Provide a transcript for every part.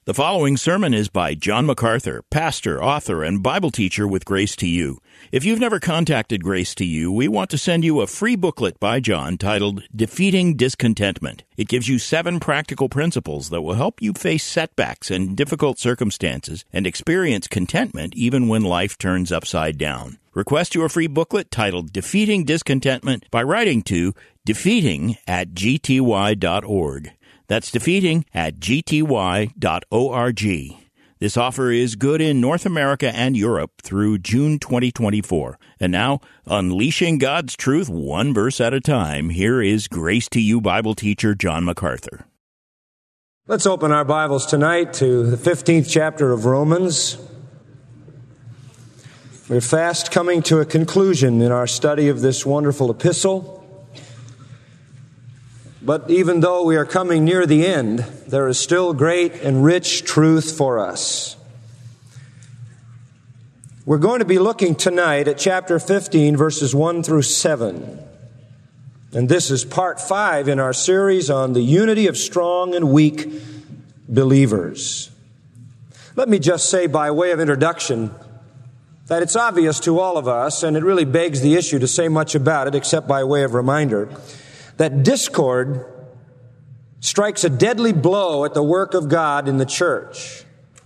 The following sermon is by John MacArthur, pastor, author, and Bible teacher with Grace to You. If you've never contacted Grace to You, we want to send you a free booklet by John titled Defeating Discontentment. It gives you 7 practical principles that will help you face setbacks and difficult circumstances and experience contentment even when life turns upside down. Request your free booklet titled Defeating Discontentment by writing to defeating@gty.org. That's defeating@gty.org. This offer is good in North America and Europe through June 2024. And now, unleashing God's truth one verse at a time, here is Grace to You Bible teacher John MacArthur. Let's open our Bibles tonight to the 15th chapter of Romans. We're fast coming to a conclusion in our study of this wonderful epistle. But even though we are coming near the end, there is still great and rich truth for us. We're going to be looking tonight at chapter 15, verses 1 through 7. And this is part 5 in our series on the unity of strong and weak believers. Let me just say by way of introduction that it's obvious to all of us, and it really begs the issue to say much about it except by way of reminder, that discord strikes a deadly blow at the work of God in the church.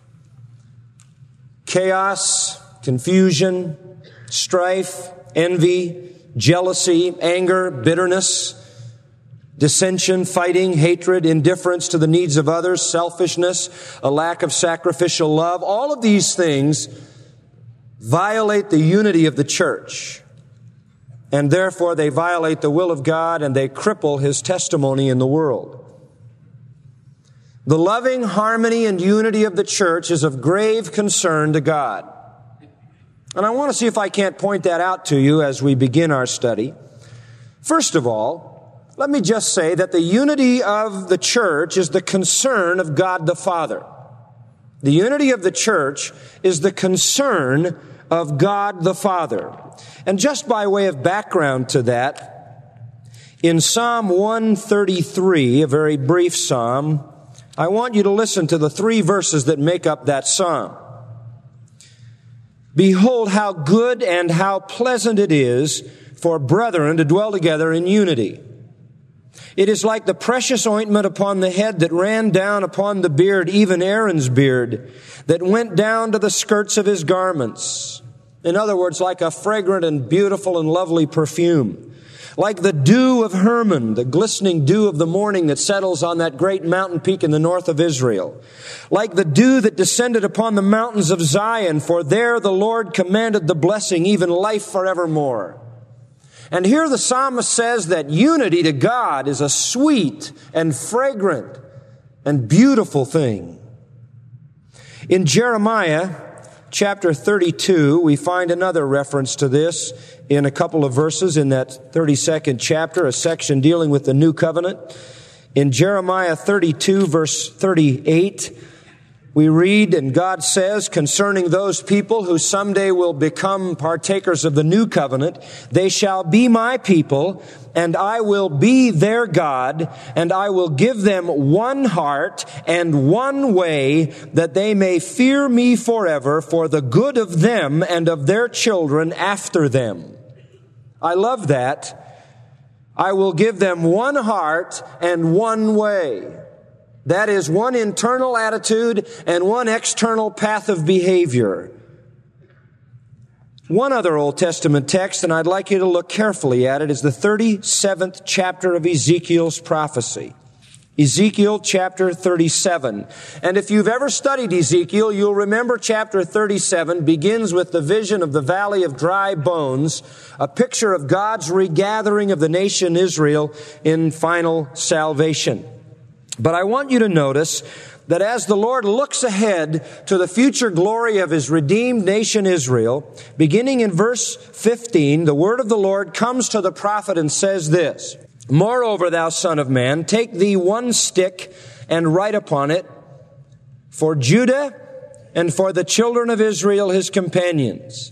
Chaos, confusion, strife, envy, jealousy, anger, bitterness, dissension, fighting, hatred, indifference to the needs of others, selfishness, a lack of sacrificial love, all of these things violate the unity of the church. And therefore they violate the will of God and they cripple His testimony in the world. The loving harmony and unity of the church is of grave concern to God. And I want to see if I can't point that out to you as we begin our study. First of all, let me just say that the unity of the church is the concern of God the Father. The unity of the church is the concern of God the Father. And just by way of background to that, in Psalm 133, a very brief psalm, I want you to listen to the 3 verses that make up that psalm. Behold how good and how pleasant it is for brethren to dwell together in unity. It is like the precious ointment upon the head that ran down upon the beard, even Aaron's beard, that went down to the skirts of his garments. In other words, like a fragrant and beautiful and lovely perfume. Like the dew of Hermon, the glistening dew of the morning that settles on that great mountain peak in the north of Israel. Like the dew that descended upon the mountains of Zion, for there the Lord commanded the blessing, even life forevermore. And here the psalmist says that unity to God is a sweet and fragrant and beautiful thing. In Jeremiah chapter 32, we find another reference to this in a couple of verses in that 32nd chapter, a section dealing with the new covenant. In Jeremiah 32, verse 38, we read, and God says concerning those people who someday will become partakers of the new covenant, they shall be my people, and I will be their God, and I will give them one heart and one way, that they may fear me forever for the good of them and of their children after them. I love that. I will give them one heart and one way. That is one internal attitude and one external path of behavior. One other Old Testament text, and I'd like you to look carefully at it, is the 37th chapter of Ezekiel's prophecy. Ezekiel chapter 37. And if you've ever studied Ezekiel, you'll remember chapter 37 begins with the vision of the valley of dry bones, a picture of God's regathering of the nation Israel in final salvation. But I want you to notice that as the Lord looks ahead to the future glory of His redeemed nation Israel, beginning in verse 15, the word of the Lord comes to the prophet and says this, Moreover, thou son of man, take thee one stick and write upon it, for Judah and for the children of Israel his companions,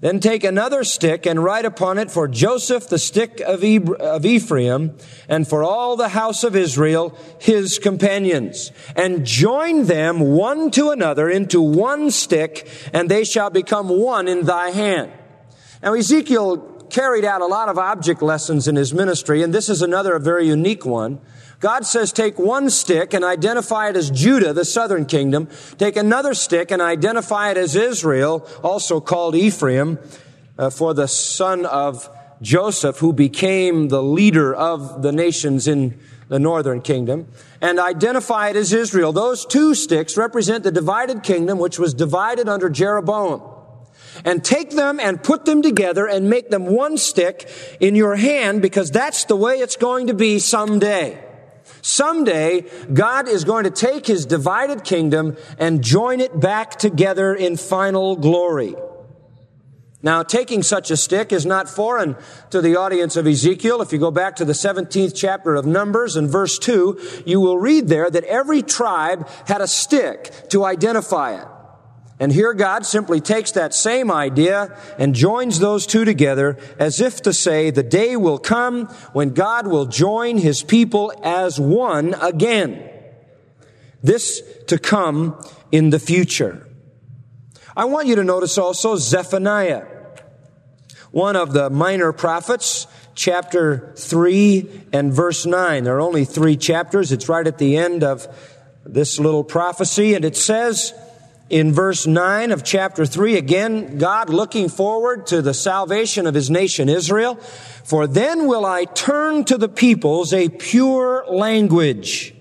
Then take another stick and write upon it, for Joseph the stick of Ephraim, and for all the house of Israel, his companions. And join them one to another into one stick, and they shall become one in thy hand. Now Ezekiel carried out a lot of object lessons in his ministry, and this is another very unique one. God says, take one stick and identify it as Judah, the southern kingdom. Take another stick and identify it as Israel, also called Ephraim, for the son of Joseph, who became the leader of the nations in the northern kingdom, and identify it as Israel. Those two sticks represent the divided kingdom, which was divided under Jeroboam. And take them and put them together and make them one stick in your hand, because that's the way it's going to be someday. Someday, God is going to take his divided kingdom and join it back together in final glory. Now, taking such a stick is not foreign to the audience of Ezekiel. If you go back to the 17th chapter of Numbers and verse 2, you will read there that every tribe had a stick to identify it. And here God simply takes that same idea and joins those two together, as if to say the day will come when God will join his people as one again. This to come in the future. I want you to notice also Zephaniah, one of the minor prophets, chapter 3 and verse 9. There are only 3 chapters. It's right at the end of this little prophecy, and it says, in verse 9 of chapter 3, again, God looking forward to the salvation of his nation Israel. For then will I turn to the peoples a pure language.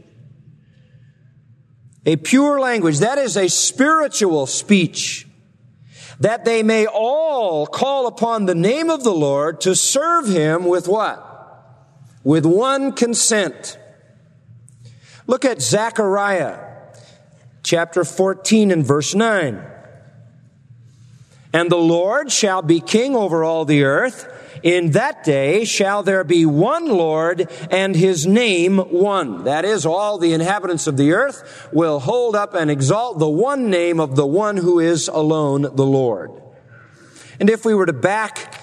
A pure language, that is a spiritual speech, that they may all call upon the name of the Lord to serve him with what? With one consent. Look at Zechariah. Chapter 14 and verse 9. And the Lord shall be king over all the earth. In that day shall there be one Lord, and his name one. That is, all the inhabitants of the earth will hold up and exalt the one name of the one who is alone the Lord. And if we were to back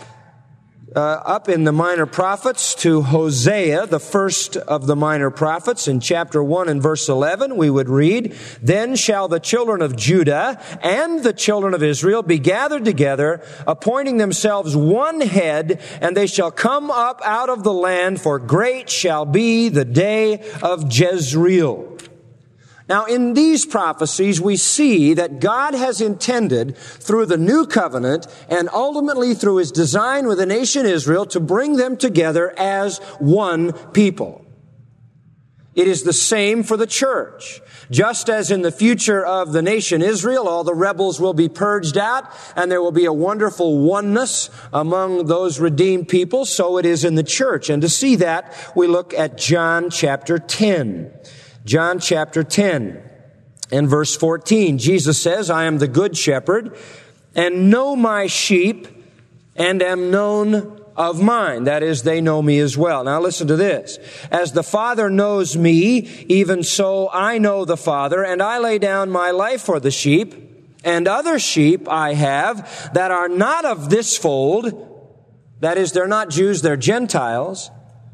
up in the minor prophets to Hosea, the first of the minor prophets, in chapter 1 and verse 11, we would read, Then shall the children of Judah and the children of Israel be gathered together, appointing themselves one head, and they shall come up out of the land, for great shall be the day of Jezreel. Now, in these prophecies, we see that God has intended, through the new covenant and ultimately through his design with the nation Israel, to bring them together as one people. It is the same for the church. Just as in the future of the nation Israel, all the rebels will be purged out, and there will be a wonderful oneness among those redeemed people, so it is in the church. And to see that, we look at John chapter 10. John chapter 10 and verse 14, Jesus says, I am the good shepherd, and know my sheep, and am known of mine. That is, they know me as well. Now listen to this. As the Father knows me, even so I know the Father, and I lay down my life for the sheep. And other sheep I have that are not of this fold. That is, they're not Jews, they're Gentiles.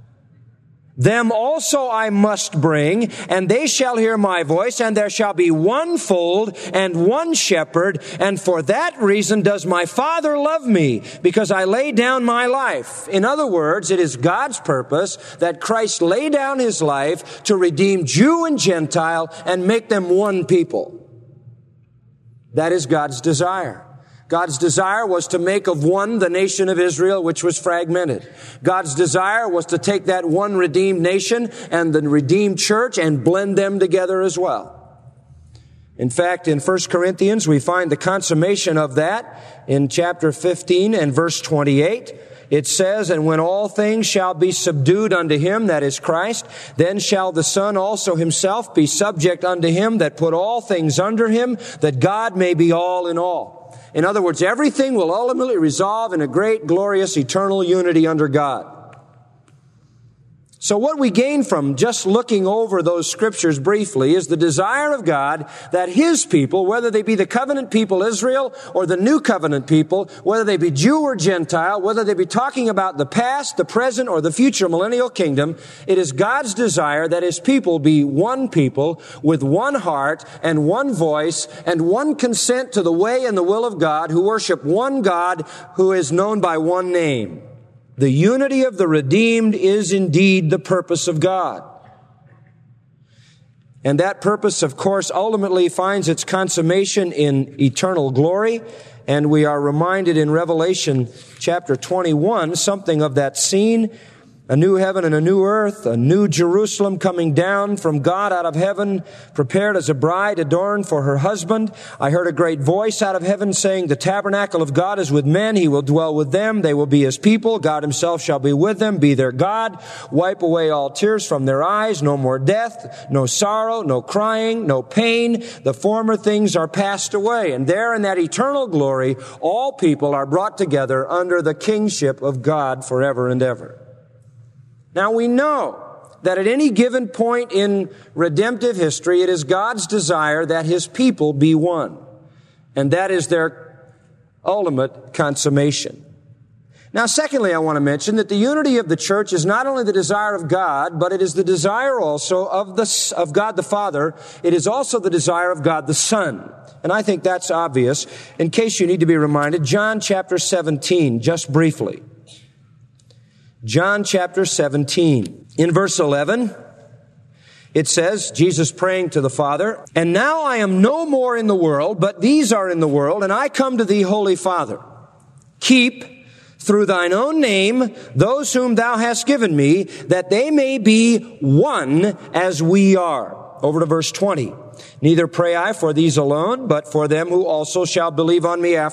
Them also I must bring, and they shall hear my voice, and there shall be one fold and one shepherd, and for that reason does my Father love me, because I lay down my life. In other words, it is God's purpose that Christ lay down his life to redeem Jew and Gentile and make them one people. That is God's desire. God's desire was to make of one the nation of Israel, which was fragmented. God's desire was to take that one redeemed nation and the redeemed church and blend them together as well. In fact, in 1 Corinthians, we find the consummation of that in chapter 15 and verse 28. It says, And when all things shall be subdued unto him, that is Christ, then shall the Son also himself be subject unto him that put all things under him, that God may be all in all. In other words, everything will ultimately resolve in a great, glorious, eternal unity under God. So what we gain from just looking over those scriptures briefly is the desire of God that His people, whether they be the covenant people Israel or the new covenant people, whether they be Jew or Gentile, whether they be talking about the past, the present, or the future millennial kingdom, it is God's desire that His people be one people with one heart and one voice and one consent to the way and the will of God, who worship one God who is known by one name. The unity of the redeemed is indeed the purpose of God. And that purpose, of course, ultimately finds its consummation in eternal glory. And we are reminded in Revelation chapter 21 something of that scene. A new heaven and a new earth, a new Jerusalem coming down from God out of heaven, prepared as a bride adorned for her husband. I heard a great voice out of heaven saying, the tabernacle of God is with men. He will dwell with them. They will be His people. God Himself shall be with them, be their God. Wipe away all tears from their eyes. No more death, no sorrow, no crying, no pain. The former things are passed away. And there in that eternal glory, all people are brought together under the kingship of God forever and ever. Now we know that at any given point in redemptive history, it is God's desire that His people be one. And that is their ultimate consummation. Now, secondly, I want to mention that the unity of the church is not only the desire of God, but it is the desire also of God the Father. It is also the desire of God the Son. And I think that's obvious. In case you need to be reminded, John chapter 17, just briefly. John chapter 17. In verse 11, it says, Jesus praying to the Father, and now I am no more in the world, but these are in the world, and I come to thee, Holy Father. Keep through thine own name those whom thou hast given me, that they may be one as we are. Over to verse 20. Neither pray I for these alone, but for them who also shall believe on me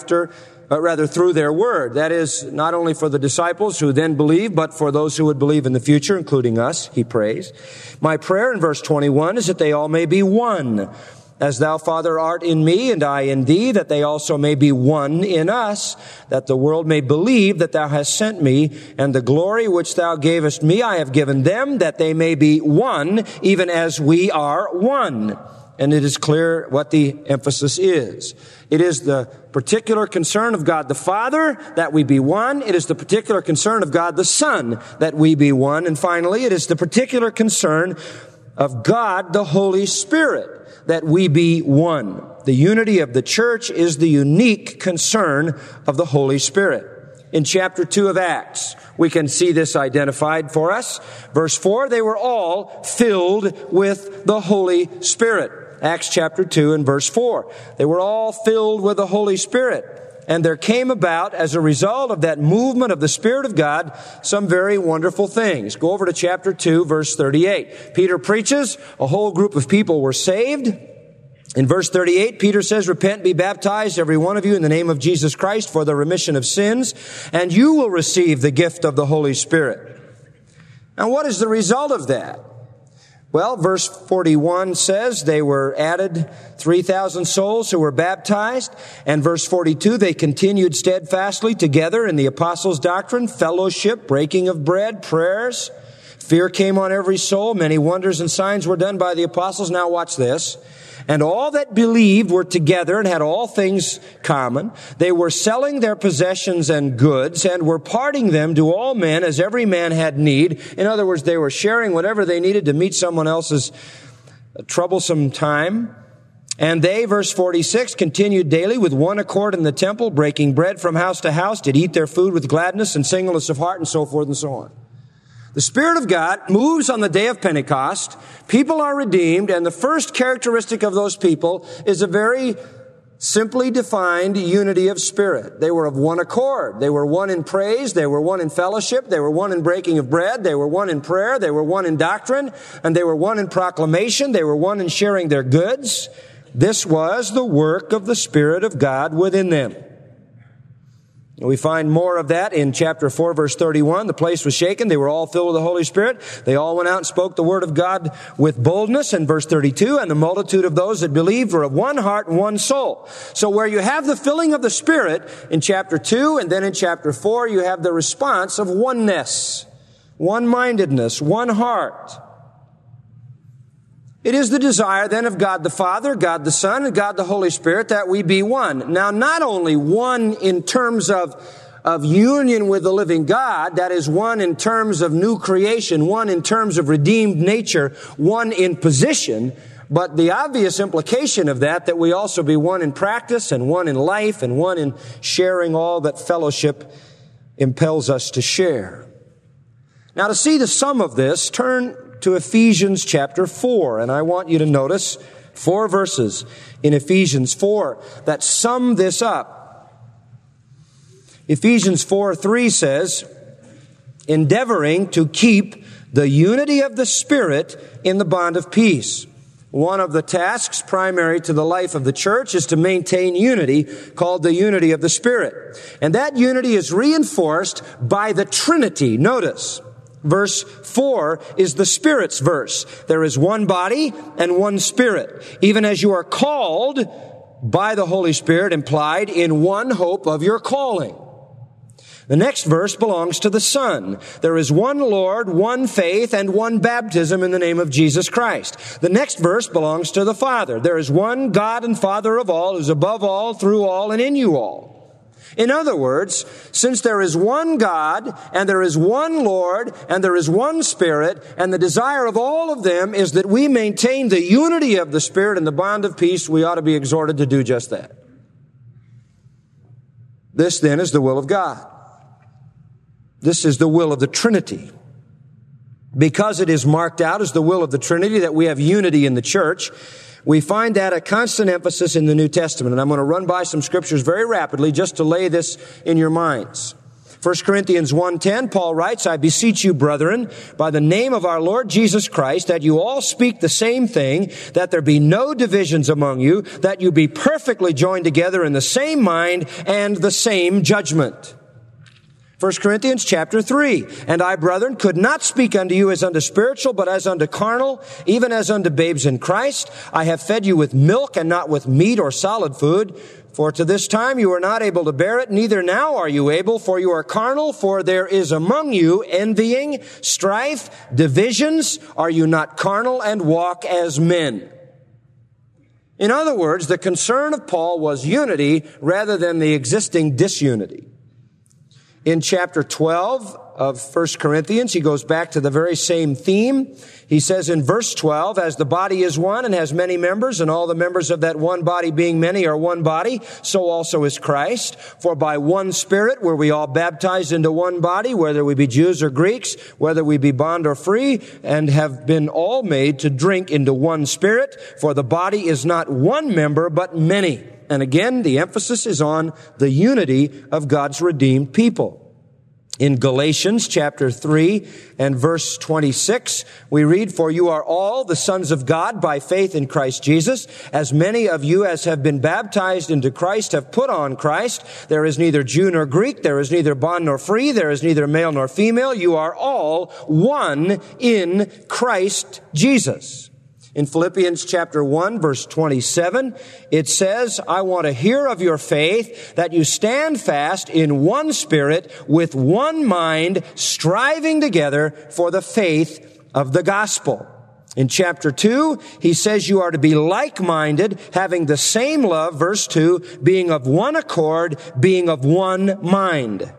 through their word. That is, not only for the disciples who then believe, but for those who would believe in the future, including us, he prays. My prayer in verse 21 is that they all may be one. As thou, Father, art in me, and I in thee, that they also may be one in us, that the world may believe that thou hast sent me, and the glory which thou gavest me I have given them, that they may be one, even as we are one. And it is clear what the emphasis is. It is the particular concern of God the Father that we be one. It is the particular concern of God the Son that we be one. And finally, it is the particular concern of God the Holy Spirit that we be one. The unity of the church is the unique concern of the Holy Spirit. In chapter 2 of Acts, we can see this identified for us. Verse 4, they were all filled with the Holy Spirit. Acts chapter 2 and verse 4. They were all filled with the Holy Spirit. And there came about, as a result of that movement of the Spirit of God, some very wonderful things. Go over to chapter 2, verse 38. Peter preaches. A whole group of people were saved. In verse 38, Peter says, repent, be baptized, every one of you, in the name of Jesus Christ for the remission of sins, and you will receive the gift of the Holy Spirit. Now, what is the result of that? Well, verse 41 says they were added 3,000 souls who were baptized. And verse 42, they continued steadfastly together in the apostles' doctrine, fellowship, breaking of bread, prayers. Fear came on every soul. Many wonders and signs were done by the apostles. Now watch this. And all that believed were together and had all things common. They were selling their possessions and goods and were parting them to all men as every man had need. In other words, they were sharing whatever they needed to meet someone else's troublesome time. And they, verse 46, continued daily with one accord in the temple, breaking bread from house to house, did eat their food with gladness and singleness of heart, and so forth and so on. The Spirit of God moves on the day of Pentecost. People are redeemed, and the first characteristic of those people is a very simply defined unity of spirit. They were of one accord. They were one in praise. They were one in fellowship. They were one in breaking of bread. They were one in prayer. They were one in doctrine. And they were one in proclamation. They were one in sharing their goods. This was the work of the Spirit of God within them. We find more of that in chapter 4, verse 31. The place was shaken. They were all filled with the Holy Spirit. They all went out and spoke the word of God with boldness. And verse 32, and the multitude of those that believed were of one heart and one soul. So where you have the filling of the Spirit in chapter 2, and then in chapter 4, you have the response of oneness. one-mindedness, one heart. It is the desire then of God the Father, God the Son, and God the Holy Spirit that we be one. Now, not only one in terms of union with the living God, that is one in terms of new creation, one in terms of redeemed nature, one in position, but the obvious implication of that we also be one in practice and one in life and one in sharing all that fellowship impels us to share. Now, to see the sum of this, turn to Ephesians chapter 4, and I want you to notice 4 verses in Ephesians 4 that sum this up. Ephesians 4:3 says, endeavoring to keep the unity of the Spirit in the bond of peace. One of the tasks primary to the life of the church is to maintain unity, called the unity of the Spirit. And that unity is reinforced by the Trinity. Notice, verse 4 is the Spirit's verse. There is one body and one Spirit, even as you are called by the Holy Spirit, implied in one hope of your calling. The next verse belongs to the Son. There is one Lord, one faith, and one baptism in the name of Jesus Christ. The next verse belongs to the Father. There is one God and Father of all, who is above all, through all, and in you all. In other words, since there is one God, and there is one Lord, and there is one Spirit, and the desire of all of them is that we maintain the unity of the Spirit and the bond of peace, we ought to be exhorted to do just that. This then is the will of God. This is the will of the Trinity. Because it is marked out as the will of the Trinity that we have unity in the church, we find that a constant emphasis in the New Testament. And I'm going to run by some scriptures very rapidly just to lay this in your minds. 1 Corinthians 1:10, Paul writes, I beseech you, brethren, by the name of our Lord Jesus Christ, that you all speak the same thing, that there be no divisions among you, that you be perfectly joined together in the same mind and the same judgment. 1 Corinthians chapter 3, and I, brethren, could not speak unto you as unto spiritual, but as unto carnal, even as unto babes in Christ. I have fed you with milk and not with meat or solid food. For to this time you are not able to bear it, neither now are you able, for you are carnal, for there is among you envying, strife, divisions. Are you not carnal and walk as men? In other words, the concern of Paul was unity rather than the existing disunity. In chapter 12 of 1 Corinthians, he goes back to the very same theme. He says in verse 12, as the body is one and has many members, and all the members of that one body being many are one body, so also is Christ. For by one Spirit were we all baptized into one body, whether we be Jews or Greeks, whether we be bond or free, and have been all made to drink into one Spirit. For the body is not one member, but many. And again, the emphasis is on the unity of God's redeemed people. In Galatians chapter 3 and verse 26, we read, for you are all the sons of God by faith in Christ Jesus. As many of you as have been baptized into Christ have put on Christ. There is neither Jew nor Greek. There is neither bond nor free. There is neither male nor female. You are all one in Christ Jesus. In Philippians chapter 1, verse 27, it says, I want to hear of your faith, that you stand fast in one spirit, with one mind, striving together for the faith of the gospel. In chapter 2, he says you are to be like-minded, having the same love, verse 2, being of one accord, being of one mind.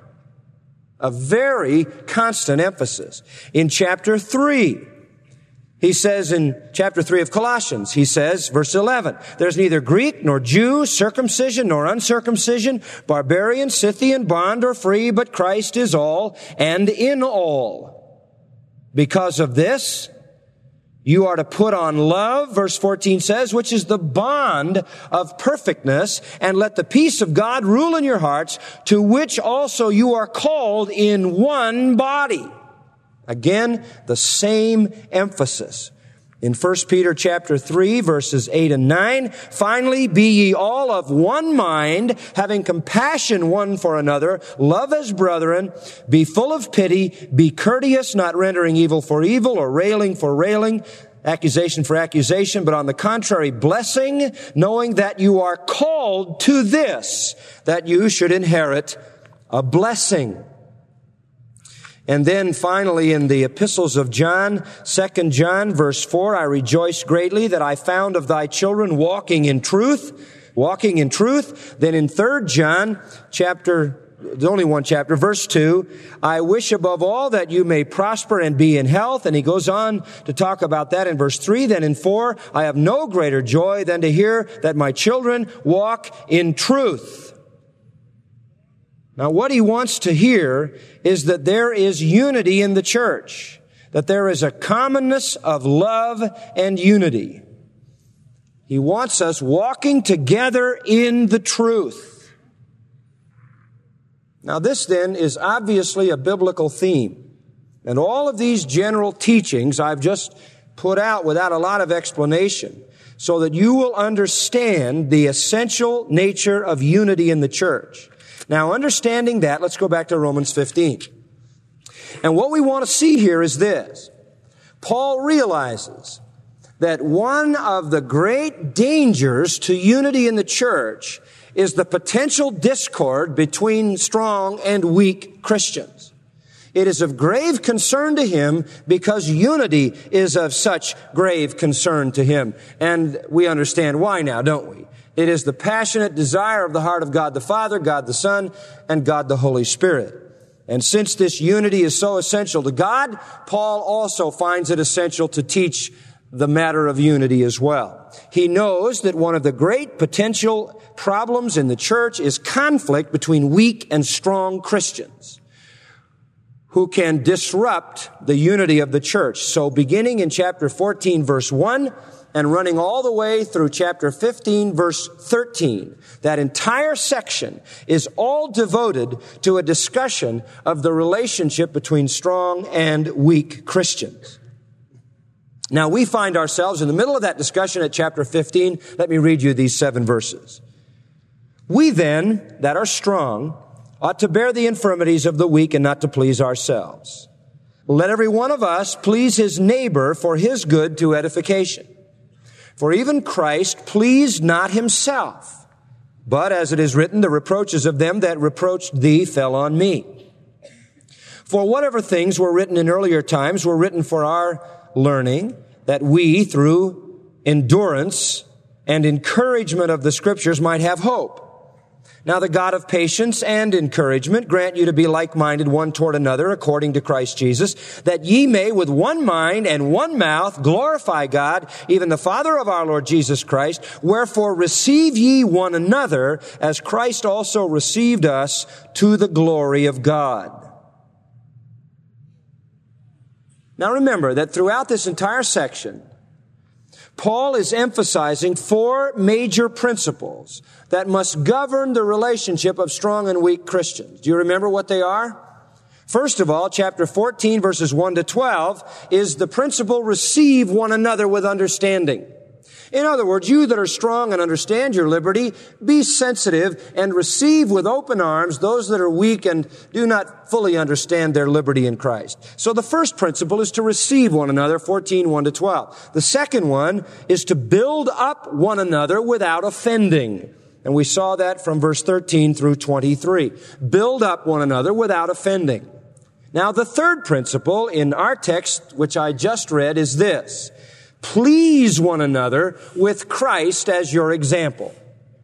A very constant emphasis. In chapter 3, he says in chapter 3 of Colossians, he says, verse 11, there's neither Greek nor Jew, circumcision nor uncircumcision, barbarian, Scythian, bond or free, but Christ is all and in all. Because of this, you are to put on love, verse 14 says, which is the bond of perfectness, and let the peace of God rule in your hearts, to which also you are called in one body. Again, the same emphasis. In 1 Peter chapter 3, verses 8 and 9, finally, be ye all of one mind, having compassion one for another, love as brethren, be full of pity, be courteous, not rendering evil for evil or railing for railing, accusation for accusation, but on the contrary, blessing, knowing that you are called to this, that you should inherit a blessing. And then finally in the epistles of John, 2 John verse 4, I rejoice greatly that I found of thy children walking in truth. Then in 3 John chapter, there's only one chapter, verse 2, I wish above all that you may prosper and be in health. And he goes on to talk about that in verse 3. Then in 4, I have no greater joy than to hear that my children walk in truth. Now, what he wants to hear is that there is unity in the church, that there is a commonness of love and unity. He wants us walking together in the truth. Now, this then is obviously a biblical theme. And all of these general teachings I've just put out without a lot of explanation so that you will understand the essential nature of unity in the church. Now, understanding that, let's go back to Romans 15. And what we want to see here is this. Paul realizes that one of the great dangers to unity in the church is the potential discord between strong and weak Christians. It is of grave concern to him because unity is of such grave concern to him. And we understand why now, don't we? It is the passionate desire of the heart of God the Father, God the Son, and God the Holy Spirit. And since this unity is so essential to God, Paul also finds it essential to teach the matter of unity as well. He knows that one of the great potential problems in the church is conflict between weak and strong Christians who can disrupt the unity of the church. So beginning in chapter 14, verse 1, and running all the way through chapter 15, verse 13, that entire section is all devoted to a discussion of the relationship between strong and weak Christians. Now, we find ourselves in the middle of that discussion at chapter 15. Let me read you these 7 verses. We then, that are strong, ought to bear the infirmities of the weak and not to please ourselves. Let every one of us please his neighbor for his good to edification. For even Christ pleased not himself, but as it is written, the reproaches of them that reproached thee fell on me. For whatever things were written in earlier times were written for our learning, that we, through endurance and encouragement of the Scriptures, might have hope. Now the God of patience and encouragement grant you to be like-minded one toward another according to Christ Jesus, that ye may with one mind and one mouth glorify God, even the Father of our Lord Jesus Christ. Wherefore receive ye one another as Christ also received us to the glory of God. Now remember that throughout this entire section, Paul is emphasizing 4 major principles that must govern the relationship of strong and weak Christians. Do you remember what they are? First of all, chapter 14, verses 1 to 12, is the principle, receive one another with understanding. In other words, you that are strong and understand your liberty, be sensitive and receive with open arms those that are weak and do not fully understand their liberty in Christ. So the first principle is to receive one another, 14, 1 to 12. The second one is to build up one another without offending. And we saw that from verse 13 through 23. Build up one another without offending. Now the third principle in our text, which I just read, is this. Please one another with Christ as your example.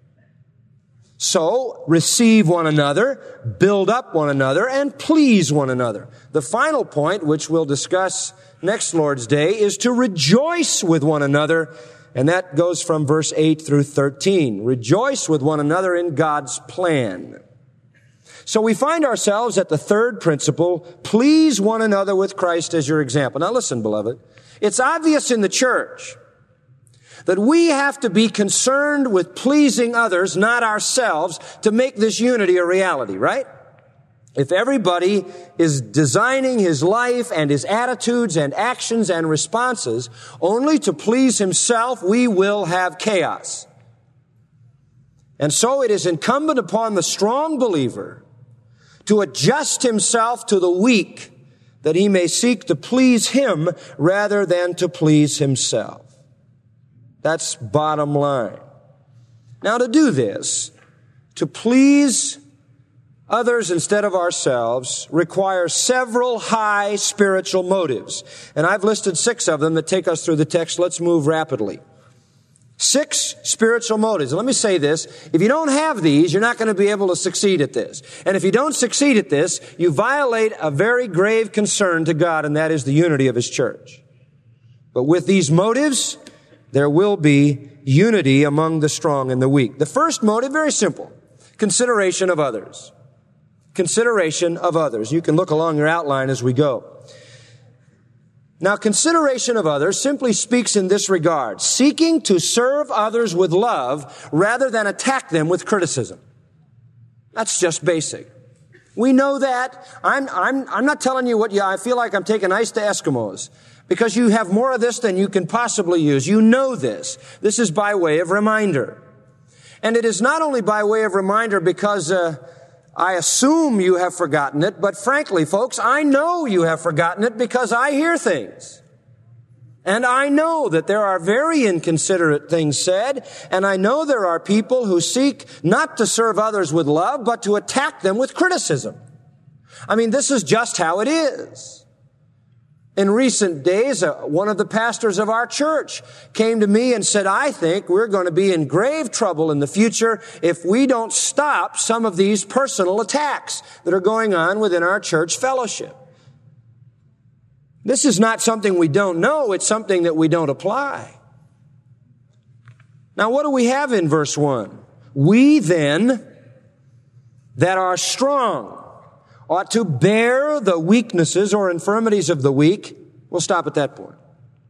So, receive one another, build up one another, and please one another. The final point, which we'll discuss next Lord's Day, is to rejoice with one another, and that goes from verse 8 through 13. Rejoice with one another in God's plan. So we find ourselves at the third principle, please one another with Christ as your example. Now listen, beloved. It's obvious in the church that we have to be concerned with pleasing others, not ourselves, to make this unity a reality, right? If everybody is designing his life and his attitudes and actions and responses only to please himself, we will have chaos. And so it is incumbent upon the strong believer to adjust himself to the weak, that he may seek to please him rather than to please himself. That's bottom line. Now to do this, to please others instead of ourselves requires several high spiritual motives. And I've listed 6 of them that take us through the text. Let's move rapidly. 6 spiritual motives. Let me say this. If you don't have these, you're not going to be able to succeed at this. And if you don't succeed at this, you violate a very grave concern to God, and that is the unity of His church. But with these motives, there will be unity among the strong and the weak. The first motive, very simple. Consideration of others. Consideration of others. You can look along your outline as we go. Now, consideration of others simply speaks in this regard: seeking to serve others with love rather than attack them with criticism. That's just basic. We know that. I'm not telling you what I feel like I'm taking ice to Eskimos, because you have more of this than you can possibly use. You know this. This is by way of reminder. And it is not only by way of reminder because I assume you have forgotten it, but frankly, folks, I know you have forgotten it because I hear things. And I know that there are very inconsiderate things said, and I know there are people who seek not to serve others with love, but to attack them with criticism. I mean, this is just how it is. In recent days, one of the pastors of our church came to me and said, I think we're going to be in grave trouble in the future if we don't stop some of these personal attacks that are going on within our church fellowship. This is not something we don't know, it's something that we don't apply. Now, what do we have in verse 1? We then that are strong ought to bear the weaknesses or infirmities of the weak. We'll stop at that point.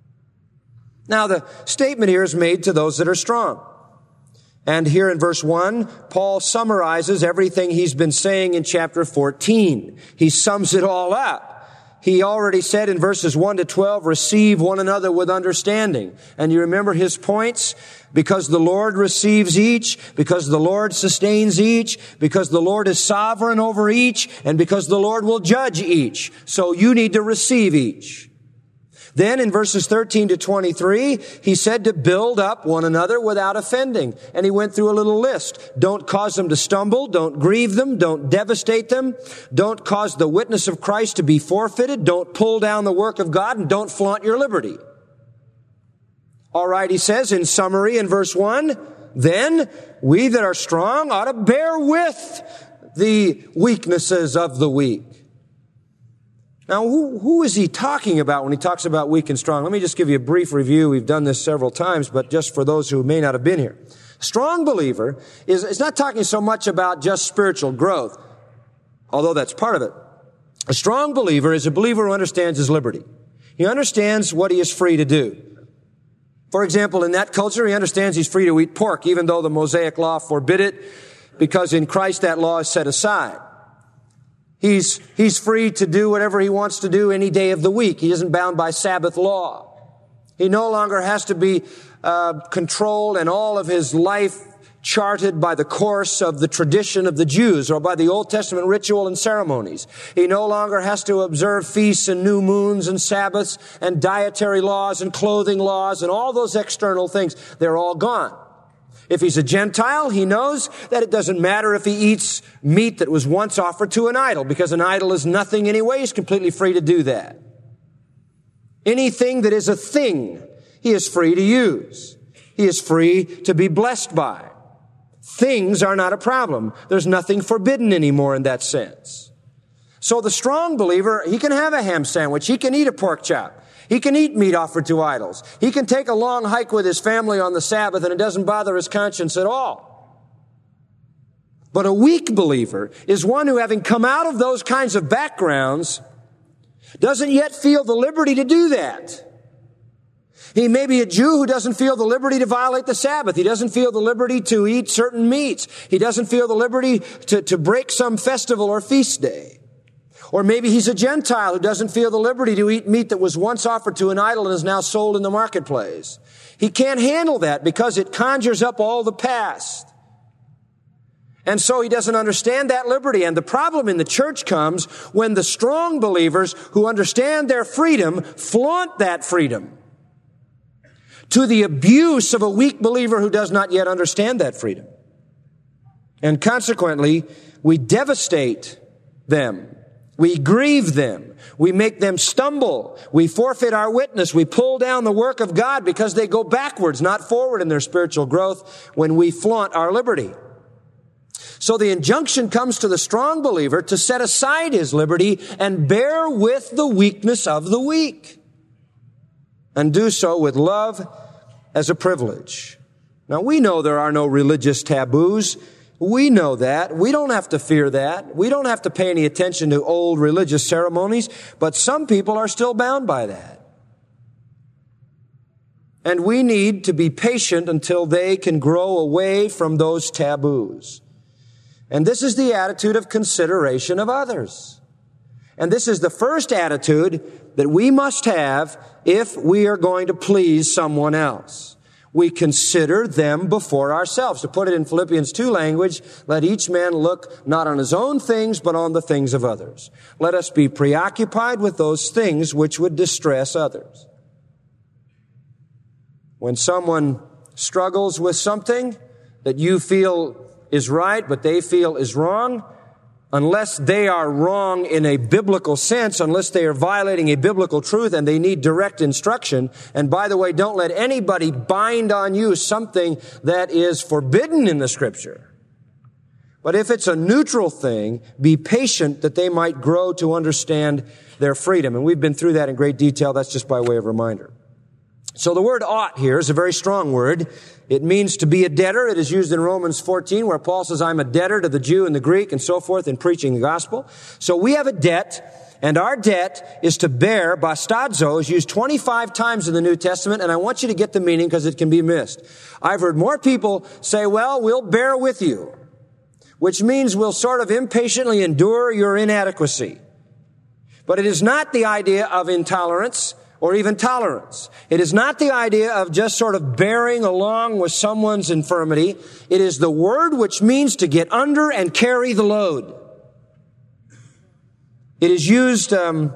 Now, the statement here is made to those that are strong. And here in verse 1, Paul summarizes everything he's been saying in chapter 14. He sums it all up. He already said in verses 1 to 12, receive one another with understanding. And you remember his points? Because the Lord receives each, because the Lord sustains each, because the Lord is sovereign over each, and because the Lord will judge each. So you need to receive each. Then in verses 13 to 23, he said to build up one another without offending. And he went through a little list. Don't cause them to stumble. Don't grieve them. Don't devastate them. Don't cause the witness of Christ to be forfeited. Don't pull down the work of God, and don't flaunt your liberty. All right, he says in summary in verse 1, then we that are strong ought to bear with the weaknesses of the weak. Now, who is he talking about when he talks about weak and strong? Let me just give you a brief review. We've done this several times, but just for those who may not have been here. Strong believer is not talking so much about just spiritual growth, although that's part of it. A strong believer is a believer who understands his liberty. He understands what he is free to do. For example, in that culture, he understands he's free to eat pork, even though the Mosaic law forbid it, because in Christ that law is set aside. He's free to do whatever he wants to do any day of the week. He isn't bound by Sabbath law. He no longer has to be controlled and all of his life charted by the course of the tradition of the Jews or by the Old Testament ritual and ceremonies. He no longer has to observe feasts and new moons and Sabbaths and dietary laws and clothing laws and all those external things. They're all gone. If he's a Gentile, he knows that it doesn't matter if he eats meat that was once offered to an idol, because an idol is nothing anyway. He's completely free to do that. Anything that is a thing, he is free to use. He is free to be blessed by. Things are not a problem. There's nothing forbidden anymore in that sense. So the strong believer, he can have a ham sandwich. He can eat a pork chop. He can eat meat offered to idols. He can take a long hike with his family on the Sabbath, and it doesn't bother his conscience at all. But a weak believer is one who, having come out of those kinds of backgrounds, doesn't yet feel the liberty to do that. He may be a Jew who doesn't feel the liberty to violate the Sabbath. He doesn't feel the liberty to eat certain meats. He doesn't feel the liberty to break some festival or feast day. Or maybe he's a Gentile who doesn't feel the liberty to eat meat that was once offered to an idol and is now sold in the marketplace. He can't handle that because it conjures up all the past. And so he doesn't understand that liberty. And the problem in the church comes when the strong believers who understand their freedom flaunt that freedom to the abuse of a weak believer who does not yet understand that freedom. And consequently, we devastate them. We grieve them. We make them stumble. We forfeit our witness. We pull down the work of God because they go backwards, not forward in their spiritual growth when we flaunt our liberty. So the injunction comes to the strong believer to set aside his liberty and bear with the weakness of the weak, and do so with love as a privilege. Now, we know there are no religious taboos. We know that. We don't have to fear that. We don't have to pay any attention to old religious ceremonies, but some people are still bound by that. And we need to be patient until they can grow away from those taboos. And this is the attitude of consideration of others. And this is the first attitude that we must have if we are going to please someone else. We consider them before ourselves. To put it in Philippians 2 language, let each man look not on his own things, but on the things of others. Let us be preoccupied with those things which would distress others. When someone struggles with something that you feel is right, but they feel is wrong, unless they are wrong in a biblical sense, unless they are violating a biblical truth and they need direct instruction. And by the way, don't let anybody bind on you something that is forbidden in the Scripture. But if it's a neutral thing, be patient that they might grow to understand their freedom. And we've been through that in great detail. That's just by way of reminder. So the word ought here is a very strong word. It means to be a debtor. It is used in Romans 14 where Paul says, I'm a debtor to the Jew and the Greek and so forth in preaching the gospel. So we have a debt, and our debt is to bear. Bastazo is used 25 times in the New Testament, and I want you to get the meaning because it can be missed. I've heard more people say, well, we'll bear with you, which means we'll sort of impatiently endure your inadequacy. But it is not the idea of intolerance or even tolerance. It is not the idea of just sort of bearing along with someone's infirmity. It is the word which means to get under and carry the load. It is used of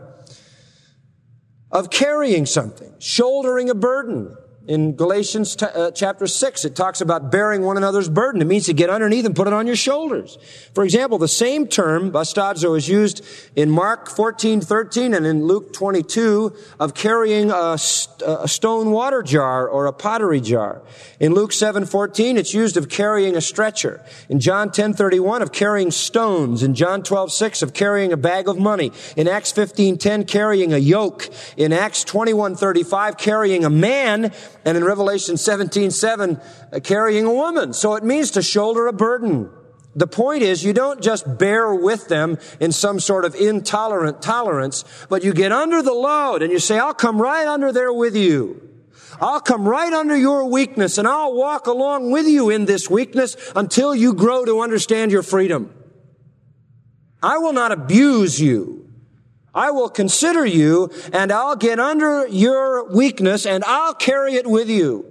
carrying something, shouldering a burden. In Galatians chapter 6, it talks about bearing one another's burden. It means to get underneath and put it on your shoulders. For example, the same term, bastazo, is used in Mark 14:13 and in Luke 22 of carrying a stone water jar or a pottery jar. In Luke 7:14, it's used of carrying a stretcher. In John 10:31, of carrying stones. In John 12:6, of carrying a bag of money. In Acts 15:10, carrying a yoke. In Acts 21:35, carrying a man. And in Revelation 17:7, carrying a woman. So it means to shoulder a burden. The point is, you don't just bear with them in some sort of intolerant tolerance, but you get under the load and you say, I'll come right under there with you. I'll come right under your weakness and I'll walk along with you in this weakness until you grow to understand your freedom. I will not abuse you. I will consider you, and I'll get under your weakness, and I'll carry it with you.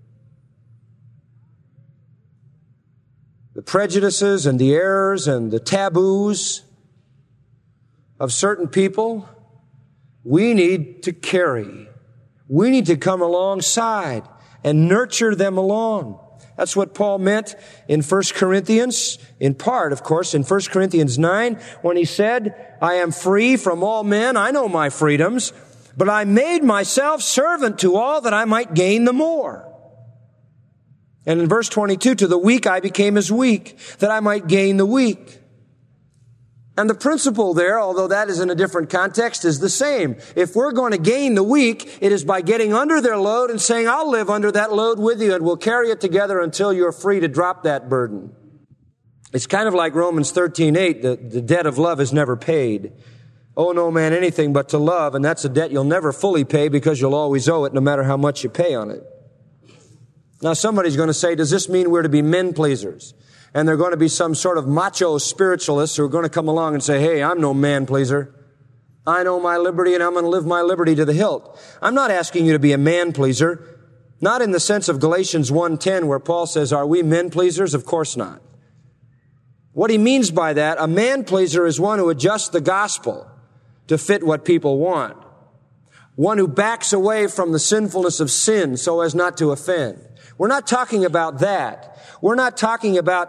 The prejudices and the errors and the taboos of certain people, we need to carry. We need to come alongside and nurture them along. That's what Paul meant in 1 Corinthians, in part, of course, in 1 Corinthians 9, when he said, I am free from all men. I know my freedoms, but I made myself servant to all that I might gain the more. And in verse 22, to the weak I became as weak, that I might gain the weak. And the principle there, although that is in a different context, is the same. If we're going to gain the weak, it is by getting under their load and saying, I'll live under that load with you and we'll carry it together until you're free to drop that burden. It's kind of like Romans 13:8, the debt of love is never paid. Owe no man anything but to love, and that's a debt you'll never fully pay because you'll always owe it no matter how much you pay on it. Now somebody's going to say, does this mean we're to be men pleasers? And they're going to be some sort of macho spiritualists who are going to come along and say, hey, I'm no man pleaser. I know my liberty and I'm going to live my liberty to the hilt. I'm not asking you to be a man pleaser. Not in the sense of Galatians 1:10 where Paul says, are we men pleasers? Of course not. What he means by that, a man pleaser is one who adjusts the gospel to fit what people want. One who backs away from the sinfulness of sin so as not to offend. We're not talking about that. We're not talking about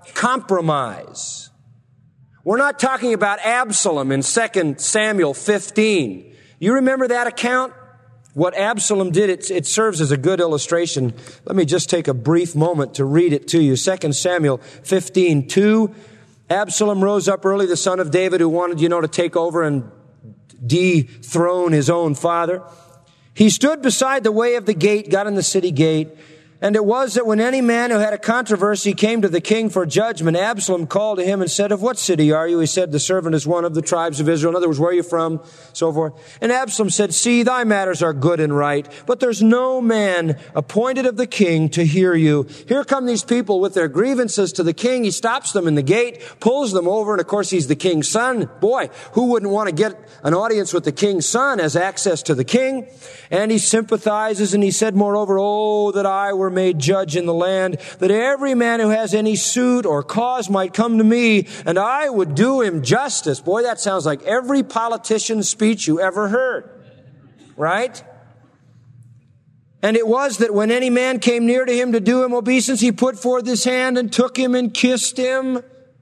compromise. We're not talking about Absalom in 2 Samuel 15. You remember that account? What Absalom did, it serves as a good illustration. Let me just take a brief moment to read it to you. 2 Samuel 15:2. Absalom rose up early, the son of David, who wanted, to take over and dethrone his own father. He stood beside the way of the gate, got in the city gate. And it was that when any man who had a controversy came to the king for judgment, Absalom called to him and said, "Of what city are you?" He said, "The servant is one of the tribes of Israel." In other words, "Where are you from?" So forth. And Absalom said, "See, thy matters are good and right, but there's no man appointed of the king to hear you. Here come these people with their grievances to the king." He stops them in the gate, pulls them over, and of course he's the king's son. Boy, who wouldn't want to get an audience with the king's son as access to the king? And he sympathizes, and he said, "Moreover, oh, that I were made judge in the land, that every man who has any suit or cause might come to me, and I would do him justice." Boy, that sounds like every politician's speech you ever heard, right? "And it was that when any man came near to him to do him obeisance, he put forth his hand and took him and kissed him.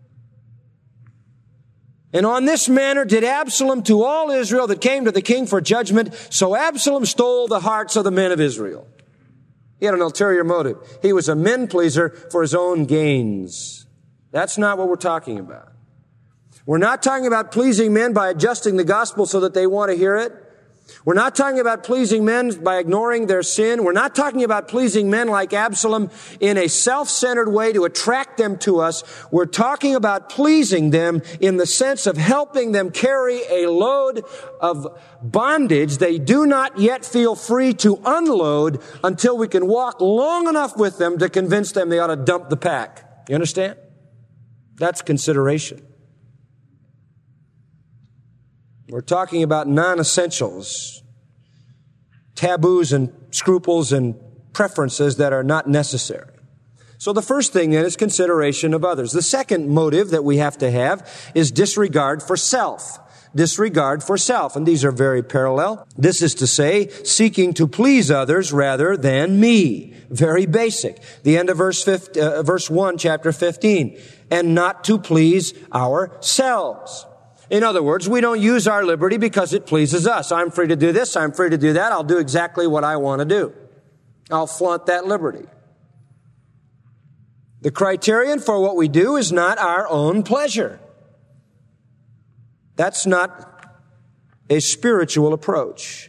And on this manner did Absalom to all Israel that came to the king for judgment. So Absalom stole the hearts of the men of Israel." He had an ulterior motive. He was a men pleaser for his own gains. That's not what we're talking about. We're not talking about pleasing men by adjusting the gospel so that they want to hear it. We're not talking about pleasing men by ignoring their sin. We're not talking about pleasing men like Absalom in a self-centered way to attract them to us. We're talking about pleasing them in the sense of helping them carry a load of bondage they do not yet feel free to unload until we can walk long enough with them to convince them they ought to dump the pack. You understand? That's consideration. We're talking about non-essentials, taboos and scruples and preferences that are not necessary. So the first thing then is consideration of others. The second motive that we have to have is disregard for self. Disregard for self. And these are very parallel. This is to say, seeking to please others rather than me. Very basic. The end of verse 1, chapter 15. And not to please ourselves. In other words, we don't use our liberty because it pleases us. I'm free to do this. I'm free to do that. I'll do exactly what I want to do. I'll flaunt that liberty. The criterion for what we do is not our own pleasure. That's not a spiritual approach.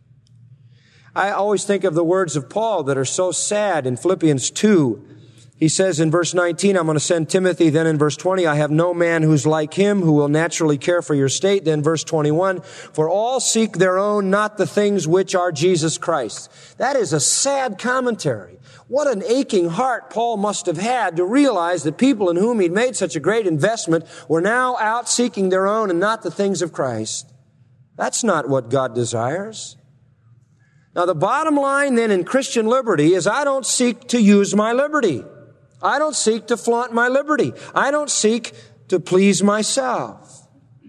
I always think of the words of Paul that are so sad in Philippians 2. He says in verse 19, I'm going to send Timothy. Then in verse 20, I have no man who's like him who will naturally care for your state. Then verse 21, for all seek their own, not the things which are Jesus Christ. That is a sad commentary. What an aching heart Paul must have had to realize that people in whom he'd made such a great investment were now out seeking their own and not the things of Christ. That's not what God desires. Now the bottom line then in Christian liberty is I don't seek to use my liberty. I don't seek to flaunt my liberty. I don't seek to please myself.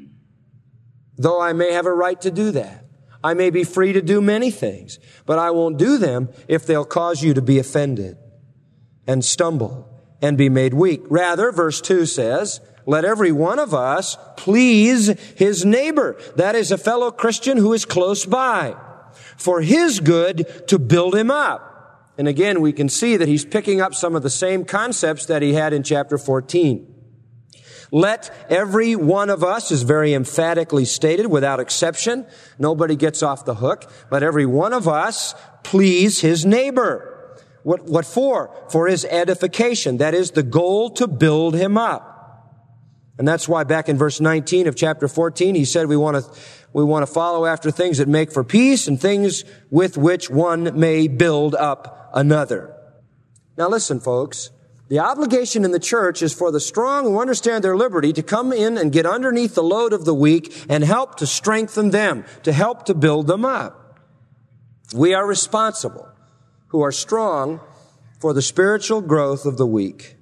Though I may have a right to do that. I may be free to do many things, but I won't do them if they'll cause you to be offended and stumble and be made weak. Rather, verse 2 says, let every one of us please his neighbor. That is a fellow Christian who is close by, for his good to build him up. And again, we can see that he's picking up some of the same concepts that he had in chapter 14. Let every one of us is very emphatically stated without exception. Nobody gets off the hook. Let every one of us please his neighbor. What for? For his edification. That is the goal to build him up. And that's why back in verse 19 of chapter 14, he said we want to follow after things that make for peace and things with which one may build up another. Now listen, folks. The obligation in the church is for the strong who understand their liberty to come in and get underneath the load of the weak and help to strengthen them, to help to build them up. We are responsible, who are strong, for the spiritual growth of the weak.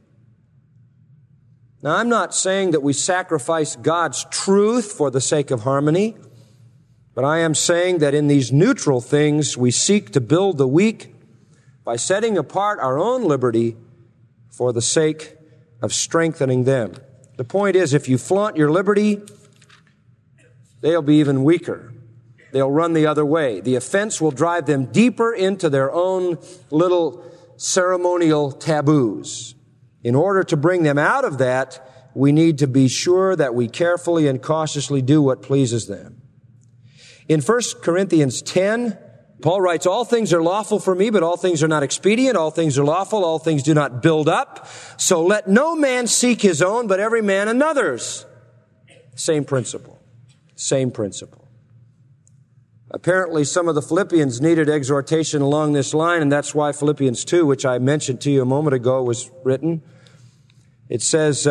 Now, I'm not saying that we sacrifice God's truth for the sake of harmony, but I am saying that in these neutral things, we seek to build the weak by setting apart our own liberty for the sake of strengthening them. The point is, if you flaunt your liberty, they'll be even weaker. They'll run the other way. The offense will drive them deeper into their own little ceremonial taboos. In order to bring them out of that, we need to be sure that we carefully and cautiously do what pleases them. In 1 Corinthians 10, Paul writes, all things are lawful for me, but all things are not expedient. All things are lawful. All things do not build up. So let no man seek his own, but every man another's. Same principle. Same principle. Apparently, some of the Philippians needed exhortation along this line, and that's why Philippians 2, which I mentioned to you a moment ago, was written. It says,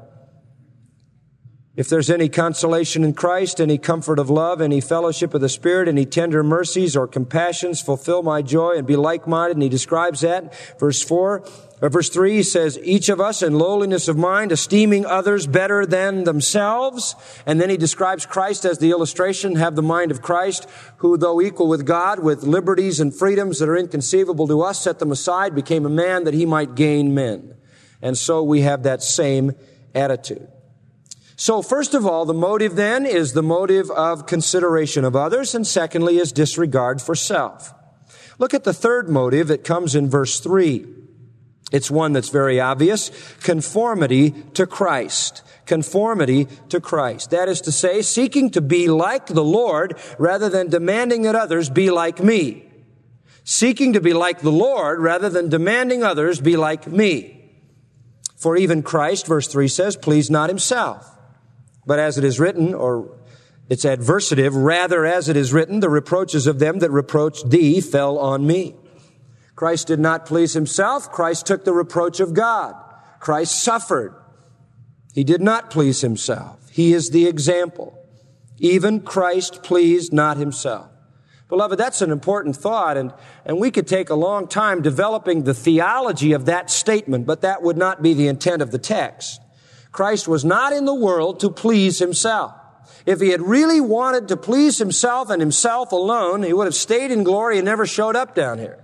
if there's any consolation in Christ, any comfort of love, any fellowship of the Spirit, any tender mercies or compassions, fulfill my joy and be like-minded. And he describes that. Verse 3, he says, each of us in lowliness of mind, esteeming others better than themselves. And then he describes Christ as the illustration, have the mind of Christ, who though equal with God, with liberties and freedoms that are inconceivable to us, set them aside, became a man that he might gain men. And so we have that same attitude. So first of all, the motive then is the motive of consideration of others, and secondly is disregard for self. Look at the third motive that comes in verse 3. It's one that's very obvious. Conformity to Christ. Conformity to Christ. That is to say, seeking to be like the Lord rather than demanding that others be like me. Seeking to be like the Lord rather than demanding others be like me. For even Christ, verse 3 says, pleased not himself. But as it is written, or it's adversative, rather as it is written, the reproaches of them that reproached thee fell on me. Christ did not please himself. Christ took the reproach of God. Christ suffered. He did not please himself. He is the example. Even Christ pleased not himself. Beloved, that's an important thought, and we could take a long time developing the theology of that statement, but that would not be the intent of the text. Christ was not in the world to please himself. If he had really wanted to please himself and himself alone, he would have stayed in glory and never showed up down here.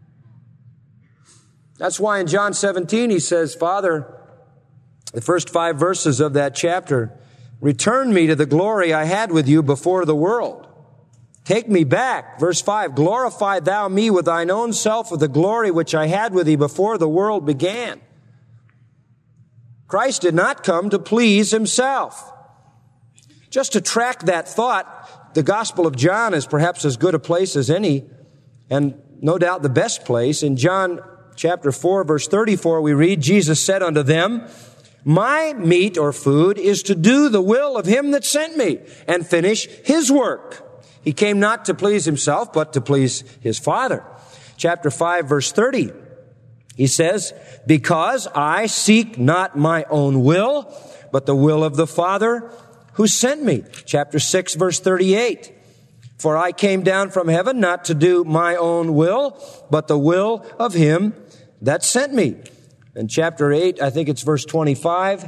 That's why in John 17 he says, Father, the first 5 verses of that chapter, return me to the glory I had with you before the world. Take me back. Verse 5, glorify thou me with thine own self with the glory which I had with thee before the world began. Christ did not come to please himself. Just to track that thought, the Gospel of John is perhaps as good a place as any, and no doubt the best place. In John chapter 4, verse 34, we read, Jesus said unto them, my meat or food is to do the will of him that sent me and finish his work. He came not to please himself, but to please his Father. Chapter 5, verse 30. He says, because I seek not my own will, but the will of the Father who sent me. Chapter 6, verse 38. For I came down from heaven not to do my own will, but the will of him that sent me. In chapter 8, I think it's verse 25.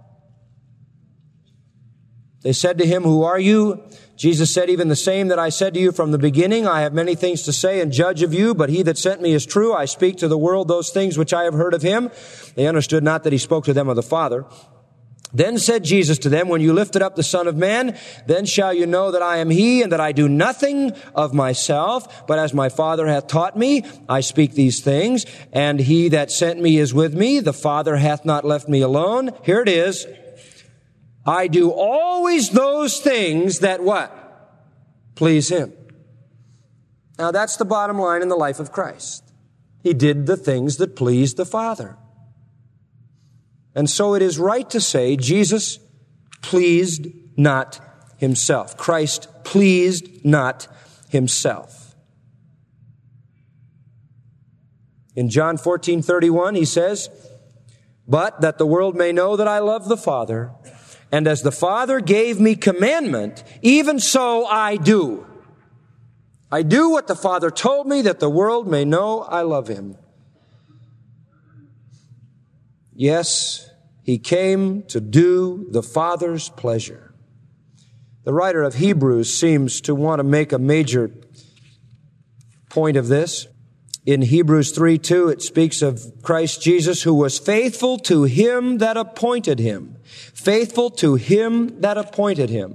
They said to him, who are you? Jesus said, even the same that I said to you from the beginning. I have many things to say and judge of you, but he that sent me is true. I speak to the world those things which I have heard of him. They understood not that he spoke to them of the Father. Then said Jesus to them, when you lifted up the Son of Man, then shall you know that I am he, and that I do nothing of myself, but as my Father hath taught me, I speak these things. And he that sent me is with me. The Father hath not left me alone. Here it is. I do always those things that what? Please him. Now that's the bottom line in the life of Christ. He did the things that pleased the Father. And so it is right to say Jesus pleased not himself. Christ pleased not himself. In John 14:31 he says, but that the world may know that I love the Father, and as the Father gave me commandment, even so I do. I do what the Father told me, that the world may know I love him. Yes, he came to do the Father's pleasure. The writer of Hebrews seems to want to make a major point of this. In Hebrews 3:2, it speaks of Christ Jesus, who was faithful to him that appointed him. Faithful to him that appointed him.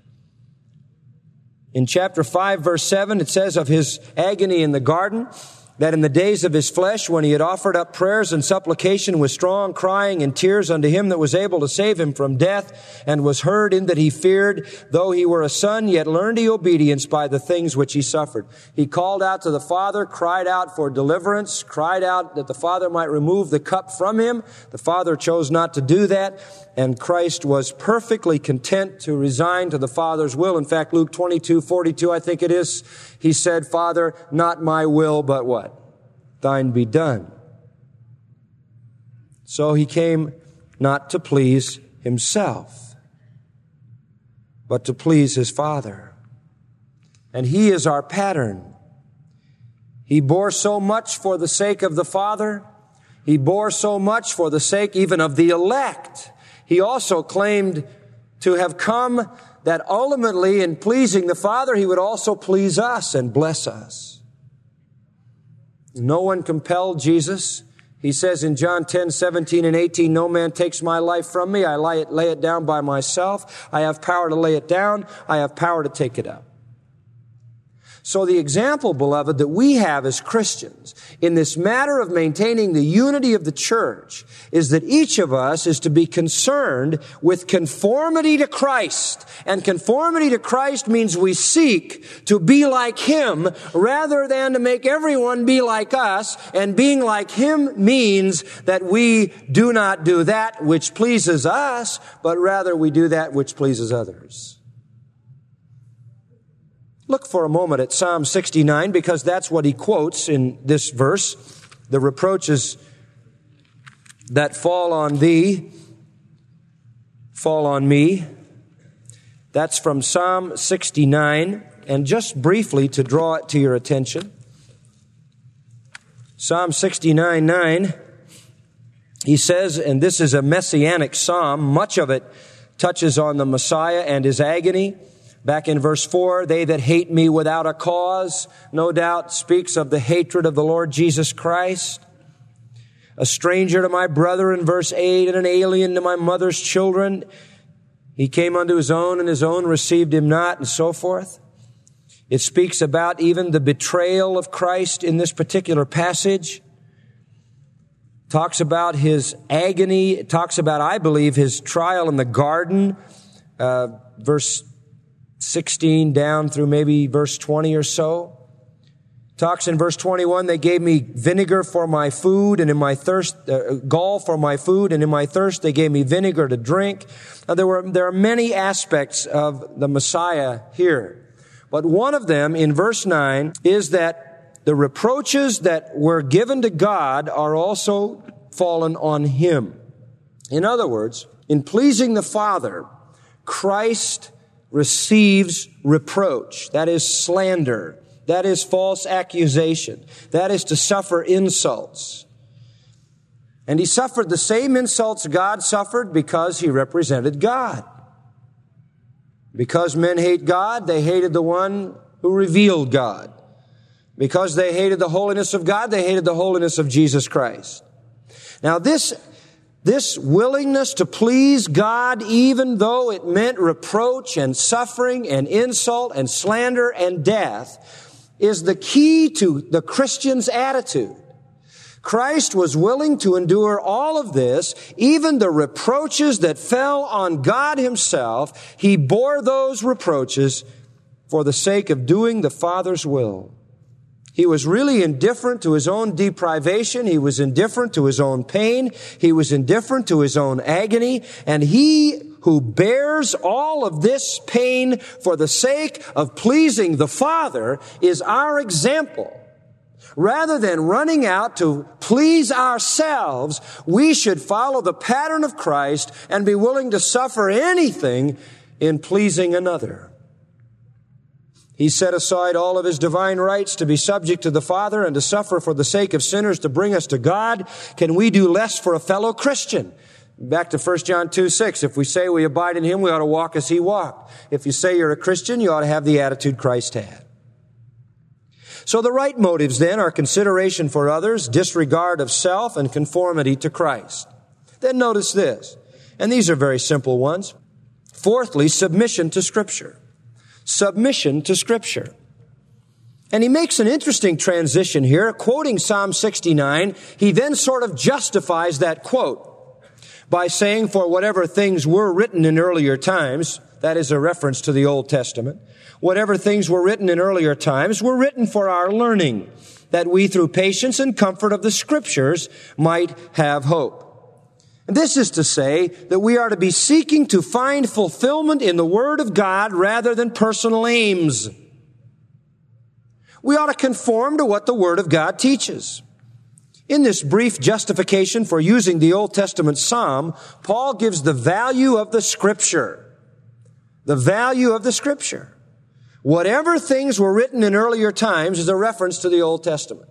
In chapter 5, verse 7, it says of his agony in the garden, that in the days of his flesh, when he had offered up prayers and supplication with strong crying and tears unto him that was able to save him from death, and was heard in that he feared, though he were a son, yet learned he obedience by the things which he suffered. He called out to the Father, cried out for deliverance, cried out that the Father might remove the cup from him. The Father chose not to do that, and Christ was perfectly content to resign to the Father's will. In fact, Luke 22:42, I think it is, he said, Father, not my will, but what? Thine be done. So he came not to please himself, but to please his Father. And he is our pattern. He bore so much for the sake of the Father. He bore so much for the sake even of the elect. He also claimed to have come that ultimately in pleasing the Father, he would also please us and bless us. No one compelled Jesus. He says in John 10:17 and 18, no man takes my life from me. I lay it down by myself. I have power to lay it down. I have power to take it up. So the example, beloved, that we have as Christians in this matter of maintaining the unity of the church is that each of us is to be concerned with conformity to Christ. And conformity to Christ means we seek to be like him rather than to make everyone be like us. And being like him means that we do not do that which pleases us, but rather we do that which pleases others. Look for a moment at Psalm 69, because that's what he quotes in this verse. The reproaches that fall on thee fall on me. That's from Psalm 69. And just briefly to draw it to your attention, Psalm 69:9, he says, and this is a messianic psalm, much of it touches on the Messiah and his agony. Back in verse 4, they that hate me without a cause, no doubt speaks of the hatred of the Lord Jesus Christ. A stranger to my brother in verse 8, and an alien to my mother's children. He came unto his own, and his own received him not, and so forth. It speaks about even the betrayal of Christ in this particular passage. Talks about his agony. It talks about, I believe, his trial in the garden, verse 16 down through maybe verse 20 or so. Talks in verse 21, they gave me vinegar for my food, and in my thirst, gall for my food, and in my thirst they gave me vinegar to drink. Now there are many aspects of the Messiah here. But one of them in verse 9 is that the reproaches that were given to God are also fallen on him. In other words, in pleasing the Father, Christ receives reproach. That is slander. That is false accusation. That is to suffer insults. And he suffered the same insults God suffered because he represented God. Because men hate God, they hated the one who revealed God. Because they hated the holiness of God, they hated the holiness of Jesus Christ. Now this willingness to please God, even though it meant reproach and suffering and insult and slander and death, is the key to the Christian's attitude. Christ was willing to endure all of this, even the reproaches that fell on God himself. He bore those reproaches for the sake of doing the Father's will. He was really indifferent to his own deprivation. He was indifferent to his own pain. He was indifferent to his own agony. And he who bears all of this pain for the sake of pleasing the Father is our example. Rather than running out to please ourselves, we should follow the pattern of Christ and be willing to suffer anything in pleasing another. He set aside all of his divine rights to be subject to the Father and to suffer for the sake of sinners to bring us to God. Can we do less for a fellow Christian? Back to 1 John 2:6. If we say we abide in him, we ought to walk as he walked. If you say you're a Christian, you ought to have the attitude Christ had. So the right motives then are consideration for others, disregard of self, and conformity to Christ. Then notice this, and these are very simple ones. Fourthly, submission to Scripture. Submission to Scripture. And he makes an interesting transition here. Quoting Psalm 69, he then sort of justifies that quote by saying, for whatever things were written in earlier times, that is a reference to the Old Testament, whatever things were written in earlier times were written for our learning, that we through patience and comfort of the Scriptures might have hope. And this is to say that we are to be seeking to find fulfillment in the Word of God rather than personal aims. We ought to conform to what the Word of God teaches. In this brief justification for using the Old Testament psalm, Paul gives the value of the Scripture. The value of the Scripture. Whatever things were written in earlier times is a reference to the Old Testament.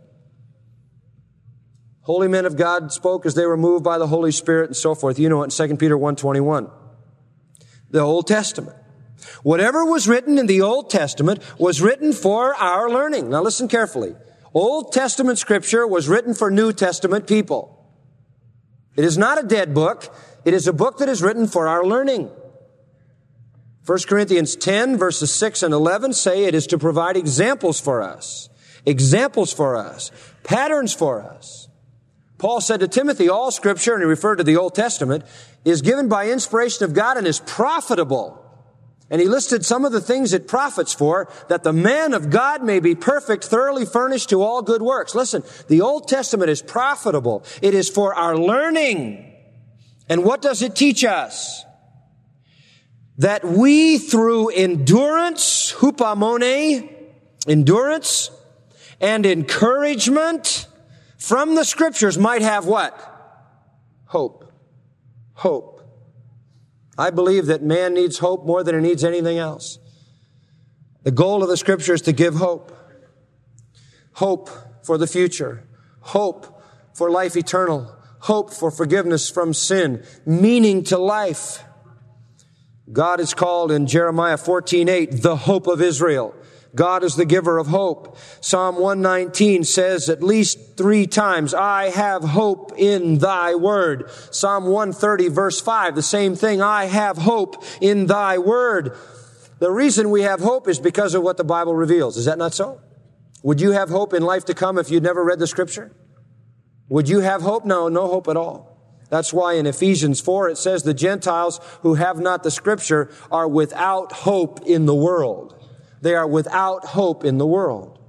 Holy men of God spoke as they were moved by the Holy Spirit and so forth. You know it in 2 Peter 1:21. The Old Testament. Whatever was written in the Old Testament was written for our learning. Now listen carefully. Old Testament Scripture was written for New Testament people. It is not a dead book. It is a book that is written for our learning. 1 Corinthians 10 verses 6 and 11 say it is to provide examples for us, patterns for us. Paul said to Timothy, all Scripture, and he referred to the Old Testament, is given by inspiration of God and is profitable. And he listed some of the things it profits for, that the man of God may be perfect, thoroughly furnished to all good works. Listen, the Old Testament is profitable. It is for our learning. And what does it teach us? That we through endurance, hupamone, endurance, and encouragement from the Scriptures might have what? Hope. Hope. I believe that man needs hope more than he needs anything else. The goal of the Scripture is to give hope. Hope for the future. Hope for life eternal. Hope for forgiveness from sin. Meaning to life. God is called in Jeremiah 14:8, the hope of Israel. God is the giver of hope. Psalm 119 says at least 3 times, I have hope in thy word. Psalm 130 verse 5, the same thing, I have hope in thy word. The reason we have hope is because of what the Bible reveals. Is that not so? Would you have hope in life to come if you'd never read the Scripture? Would you have hope? No, no hope at all. That's why in Ephesians 4 it says the Gentiles who have not the Scripture are without hope in the world. They are without hope in the world.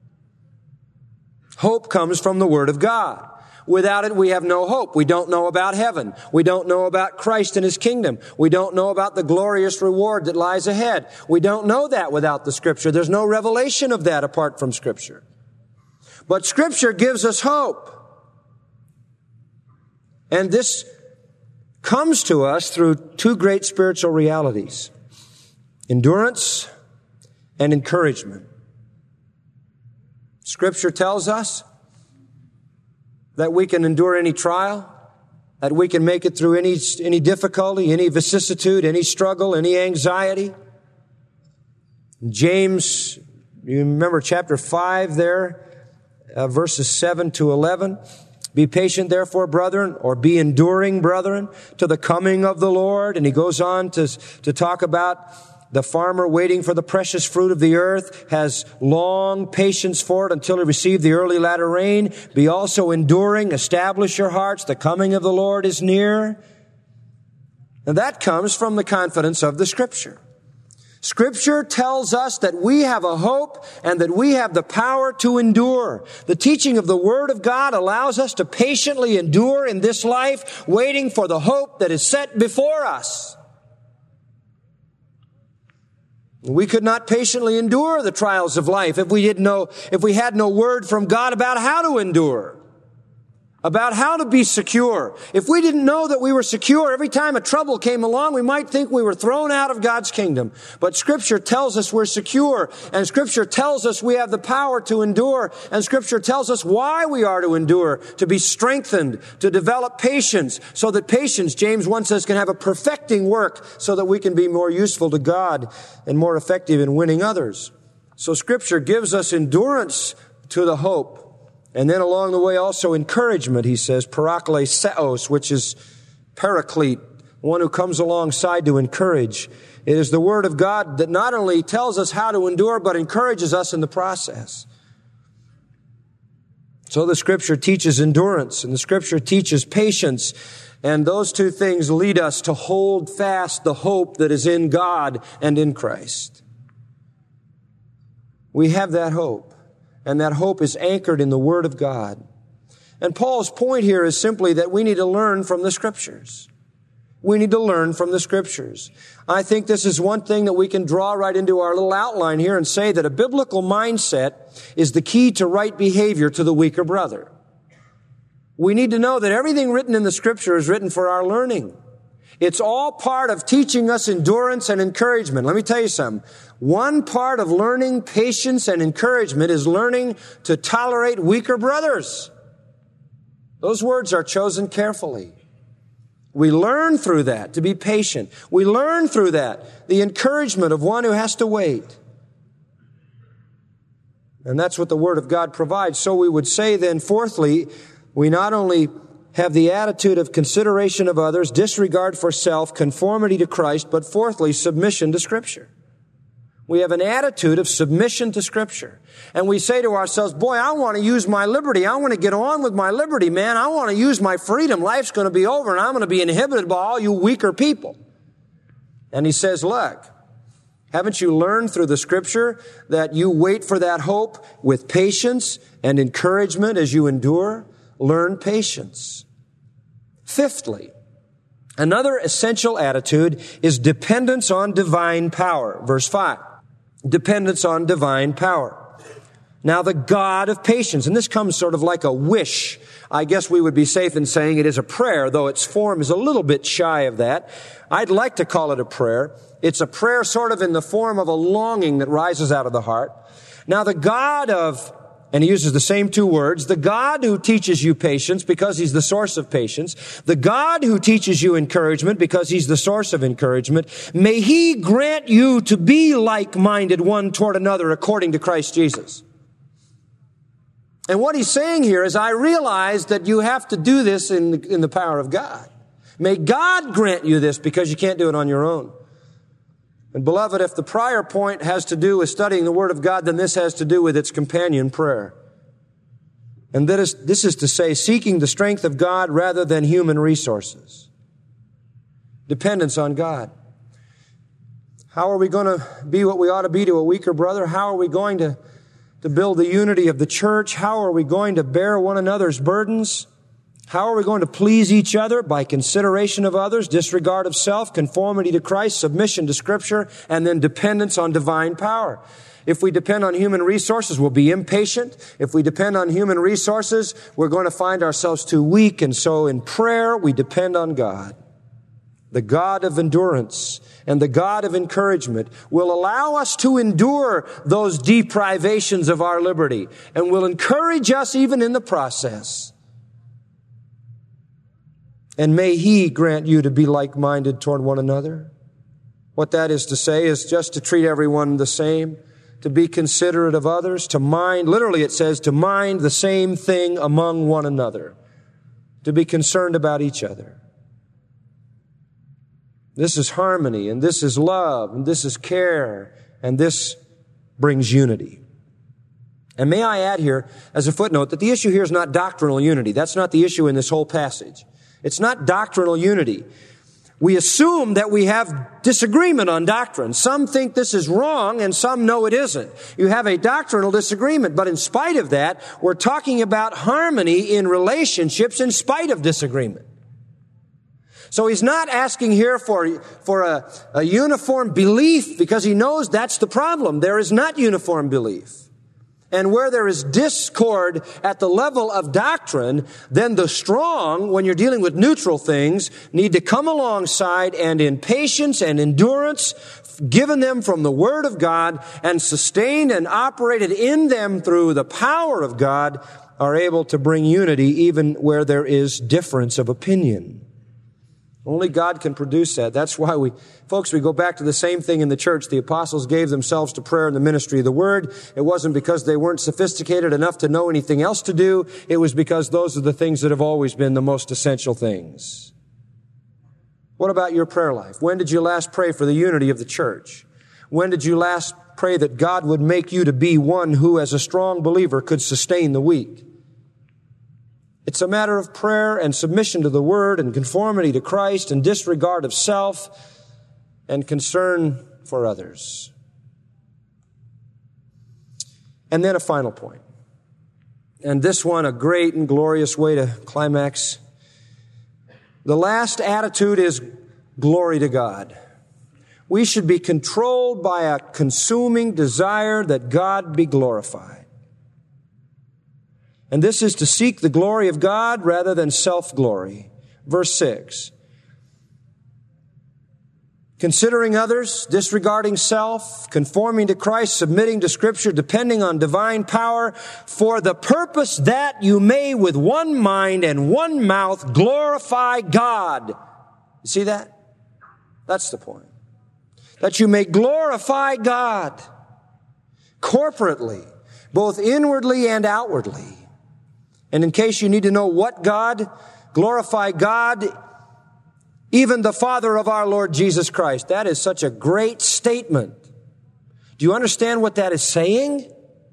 Hope comes from the Word of God. Without it, we have no hope. We don't know about heaven. We don't know about Christ and His kingdom. We don't know about the glorious reward that lies ahead. We don't know that without the Scripture. There's no revelation of that apart from Scripture. But Scripture gives us hope. And this comes to us through 2 great spiritual realities. Endurance and encouragement. Scripture tells us that we can endure any trial, that we can make it through any difficulty, any vicissitude, any struggle, any anxiety. James, you remember chapter 5 there, verses 7 to 11. Be patient, therefore, brethren, or be enduring, brethren, to the coming of the Lord. And he goes on to talk about the farmer waiting for the precious fruit of the earth, has long patience for it until he receive the early latter rain. Be also enduring, establish your hearts, the coming of the Lord is near. And that comes from the confidence of the Scripture. Scripture tells us that we have a hope and that we have the power to endure. The teaching of the Word of God allows us to patiently endure in this life, waiting for the hope that is set before us. We could not patiently endure the trials of life if we had no word from God about how to endure, about how to be secure. If we didn't know that we were secure every time a trouble came along, we might think we were thrown out of God's kingdom. But Scripture tells us we're secure, and Scripture tells us we have the power to endure, and Scripture tells us why we are to endure, to be strengthened, to develop patience, so that patience, James 1 says, can have a perfecting work so that we can be more useful to God and more effective in winning others. So Scripture gives us endurance to the hope. And then along the way also encouragement, he says, parakleseos, which is paraclete, one who comes alongside to encourage. It is the Word of God that not only tells us how to endure, but encourages us in the process. So the Scripture teaches endurance, and the Scripture teaches patience, and those two things lead us to hold fast the hope that is in God and in Christ. We have that hope, and that hope is anchored in the Word of God. And Paul's point here is simply that we need to learn from the Scriptures. We need to learn from the Scriptures. I think this is one thing that we can draw right into our little outline here and say that a biblical mindset is the key to right behavior to the weaker brother. We need to know that everything written in the Scripture is written for our learning. It's all part of teaching us endurance and encouragement. Let me tell you something. One part of learning patience and encouragement is learning to tolerate weaker brothers. Those words are chosen carefully. We learn through that to be patient. We learn through that the encouragement of one who has to wait. And that's what the Word of God provides. So we would say then, fourthly, we not only have the attitude of consideration of others, disregard for self, conformity to Christ, but fourthly, submission to Scripture. We have an attitude of submission to Scripture. And we say to ourselves, boy, I want to use my liberty. I want to get on with my liberty, man. I want to use my freedom. Life's going to be over and I'm going to be inhibited by all you weaker people. And he says, look, haven't you learned through the Scripture that you wait for that hope with patience and encouragement as you endure? Learn patience. Fifthly, another essential attitude is dependence on divine power. Verse 5. Dependence on divine power. Now the God of patience, and this comes sort of like a wish. I guess we would be safe in saying it is a prayer, though its form is a little bit shy of that. I'd like to call it a prayer. It's a prayer sort of in the form of a longing that rises out of the heart. Now the God of, and he uses the same two words, the God who teaches you patience because he's the source of patience, the God who teaches you encouragement because he's the source of encouragement, may he grant you to be like-minded one toward another according to Christ Jesus. And what he's saying here is, I realize that you have to do this in the power of God. May God grant you this because you can't do it on your own. And beloved, if the prior point has to do with studying the Word of God, then this has to do with its companion prayer. And this is to say, seeking the strength of God rather than human resources. Dependence on God. How are we going to be what we ought to be to a weaker brother? How are we going to build the unity of the church? How are we going to bear one another's burdens? How are we going to please each other? By consideration of others, disregard of self, conformity to Christ, submission to Scripture, and then dependence on divine power. If we depend on human resources, we'll be impatient. If we depend on human resources, we're going to find ourselves too weak. And so in prayer, we depend on God. The God of endurance and the God of encouragement will allow us to endure those deprivations of our liberty and will encourage us even in the process. And may he grant you to be like-minded toward one another. What that is to say is just to treat everyone the same, to be considerate of others, to mind, literally it says, to mind the same thing among one another, to be concerned about each other. This is harmony, and this is love, and this is care, and this brings unity. And may I add here, as a footnote, that the issue here is not doctrinal unity. That's not the issue in this whole passage. It's not doctrinal unity. We assume that we have disagreement on doctrine. Some think this is wrong and some know it isn't. You have a doctrinal disagreement, but in spite of that, we're talking about harmony in relationships in spite of disagreement. So he's not asking here for a uniform belief because he knows that's the problem. There is not uniform belief. And where there is discord at the level of doctrine, then the strong, when you're dealing with neutral things, need to come alongside and in patience and endurance, given them from the Word of God and sustained and operated in them through the power of God, are able to bring unity even where there is difference of opinion. Only God can produce that. That's why we go back to the same thing in the church. The apostles gave themselves to prayer and the ministry of the word. It wasn't because they weren't sophisticated enough to know anything else to do. It was because those are the things that have always been the most essential things. What about your prayer life? When did you last pray for the unity of the church? When did you last pray that God would make you to be one who, as a strong believer, could sustain the weak? It's a matter of prayer and submission to the Word and conformity to Christ and disregard of self and concern for others. And then a final point. And this one, a great and glorious way to climax. The last attitude is glory to God. We should be controlled by a consuming desire that God be glorified. And this is to seek the glory of God rather than self-glory. Verse 6. Considering others, disregarding self, conforming to Christ, submitting to Scripture, depending on divine power, for the purpose that you may with one mind and one mouth glorify God. You see that? That's the point. That you may glorify God corporately, both inwardly and outwardly. And in case you need to know what God, glorify God, even the Father of our Lord Jesus Christ. That is such a great statement. Do you understand what that is saying?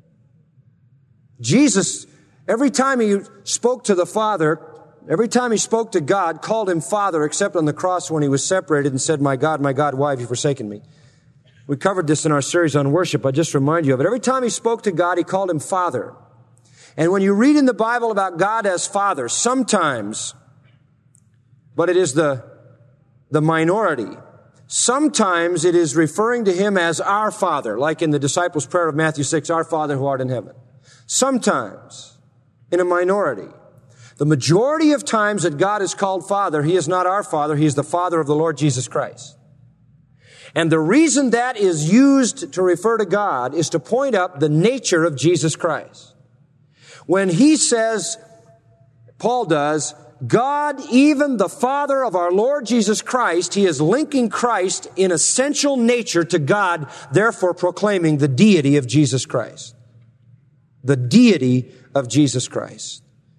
Jesus, every time he spoke to the Father, every time he spoke to God, called him Father, except on the cross when he was separated and said, my God, why have you forsaken me? We covered this in our series on worship. I just remind you of it. Every time he spoke to God, he called him Father. And when you read in the Bible about God as Father, sometimes, but it is the minority, sometimes it is referring to him as our Father, like in the disciples' prayer of Matthew 6, our Father who art in heaven. Sometimes, in a minority. The majority of times that God is called Father, he is not our Father, he is the Father of the Lord Jesus Christ. And the reason that is used to refer to God is to point up the nature of Jesus Christ. When he says, Paul does, God, even the Father of our Lord Jesus Christ, he is linking Christ in essential nature to God, therefore proclaiming the deity of Jesus Christ. The deity of Jesus Christ.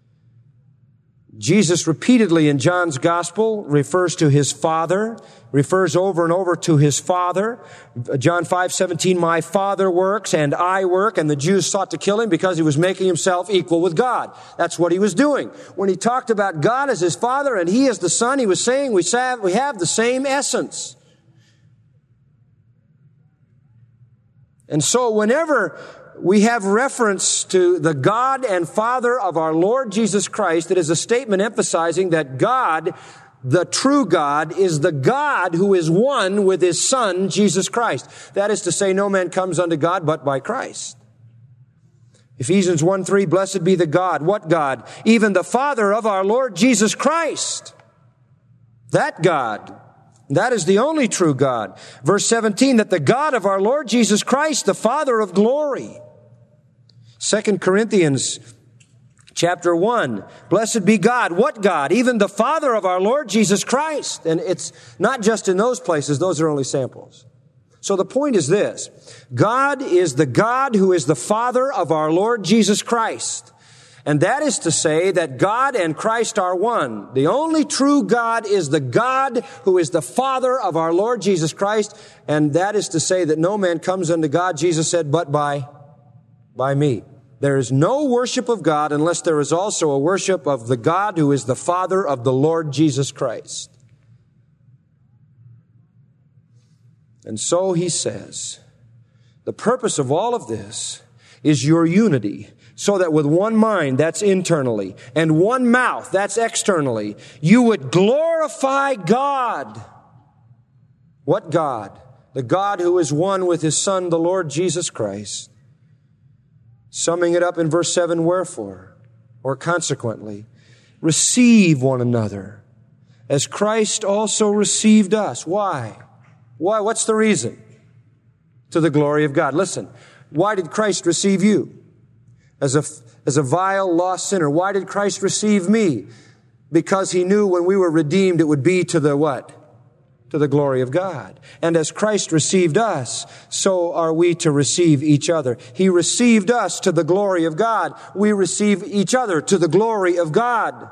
Jesus repeatedly in John's Gospel refers to his Father, refers over and over to his Father. John 5:17, my Father works and I work, and the Jews sought to kill him because he was making himself equal with God. That's what he was doing. When he talked about God as his Father and he as the Son, he was saying we have the same essence. And so whenever we have reference to the God and Father of our Lord Jesus Christ, it is a statement emphasizing that God, the true God, is the God who is one with his Son, Jesus Christ. That is to say, no man comes unto God but by Christ. Ephesians 1:3, blessed be the God. What God? Even the Father of our Lord Jesus Christ. That God. That is the only true God. Verse 17, that the God of our Lord Jesus Christ, the Father of glory. 2 Corinthians chapter 1, blessed be God. What God? Even the Father of our Lord Jesus Christ. And it's not just in those places, those are only samples. So the point is this, God is the God who is the Father of our Lord Jesus Christ. And that is to say that God and Christ are one. The only true God is the God who is the Father of our Lord Jesus Christ. And that is to say that no man comes unto God, Jesus said, but by me. There is no worship of God unless there is also a worship of the God who is the Father of the Lord Jesus Christ. And so he says, the purpose of all of this is your unity, so that with one mind, that's internally, and one mouth, that's externally, you would glorify God. What God? The God who is one with his Son, the Lord Jesus Christ. Summing it up in verse 7, wherefore, or consequently, receive one another, as Christ also received us. Why? Why? What's the reason? To the glory of God. Listen, why did Christ receive you? As a vile, lost sinner. Why did Christ receive me? because he knew when we were redeemed it would be to the what? To the glory of God. And as Christ received us, so are we to receive each other. He received us to the glory of God. We receive each other to the glory of God.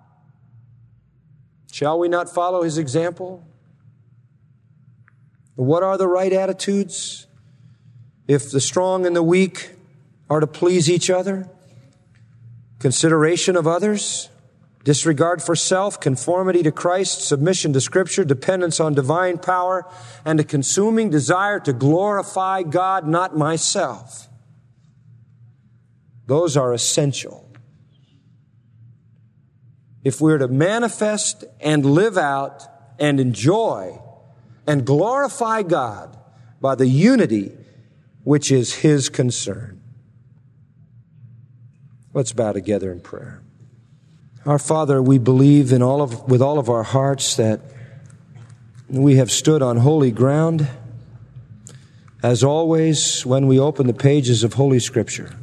Shall we not follow his example? What are the right attitudes? If the strong and the weak are to please each other, consideration of others, disregard for self, conformity to Christ, submission to Scripture, dependence on divine power, and a consuming desire to glorify God, not myself. Those are essential. If we're to manifest and live out and enjoy and glorify God by the unity which is his concern. Let's bow together in prayer. Our Father, we believe with all of our hearts that we have stood on holy ground, as always when we open the pages of Holy Scripture.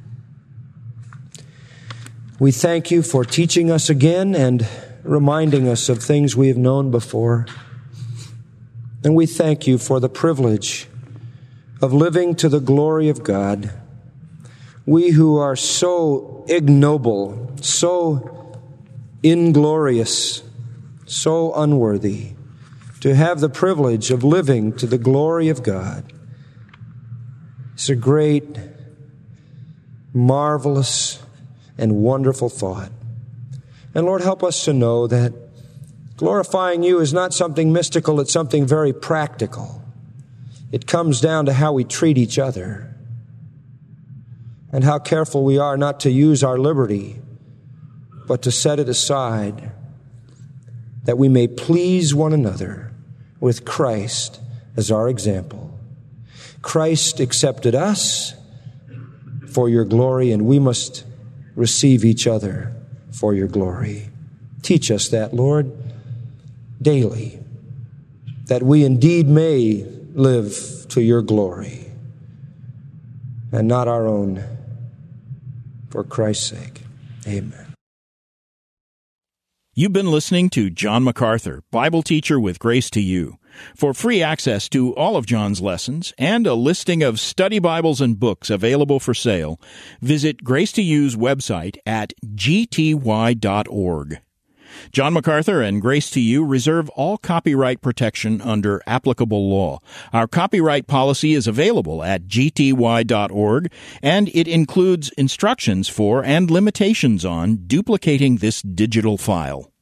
We thank you for teaching us again and reminding us of things we have known before. And we thank you for the privilege of living to the glory of God. We who are so ignoble, so inglorious, so unworthy, to have the privilege of living to the glory of God. It's a great, marvelous, and wonderful thought. And Lord, help us to know that glorifying you is not something mystical, it's something very practical. It comes down to how we treat each other and how careful we are not to use our liberty, but to set it aside, that we may please one another with Christ as our example. Christ accepted us for your glory, and we must receive each other for your glory. Teach us that, Lord, daily, that we indeed may live to your glory and not our own, for Christ's sake. Amen. You've been listening to John MacArthur, Bible teacher with Grace to You. For free access to all of John's lessons and a listing of study Bibles and books available for sale, visit Grace to You's website at gty.org. John MacArthur and Grace to You reserve all copyright protection under applicable law. Our copyright policy is available at gty.org, and it includes instructions for and limitations on duplicating this digital file.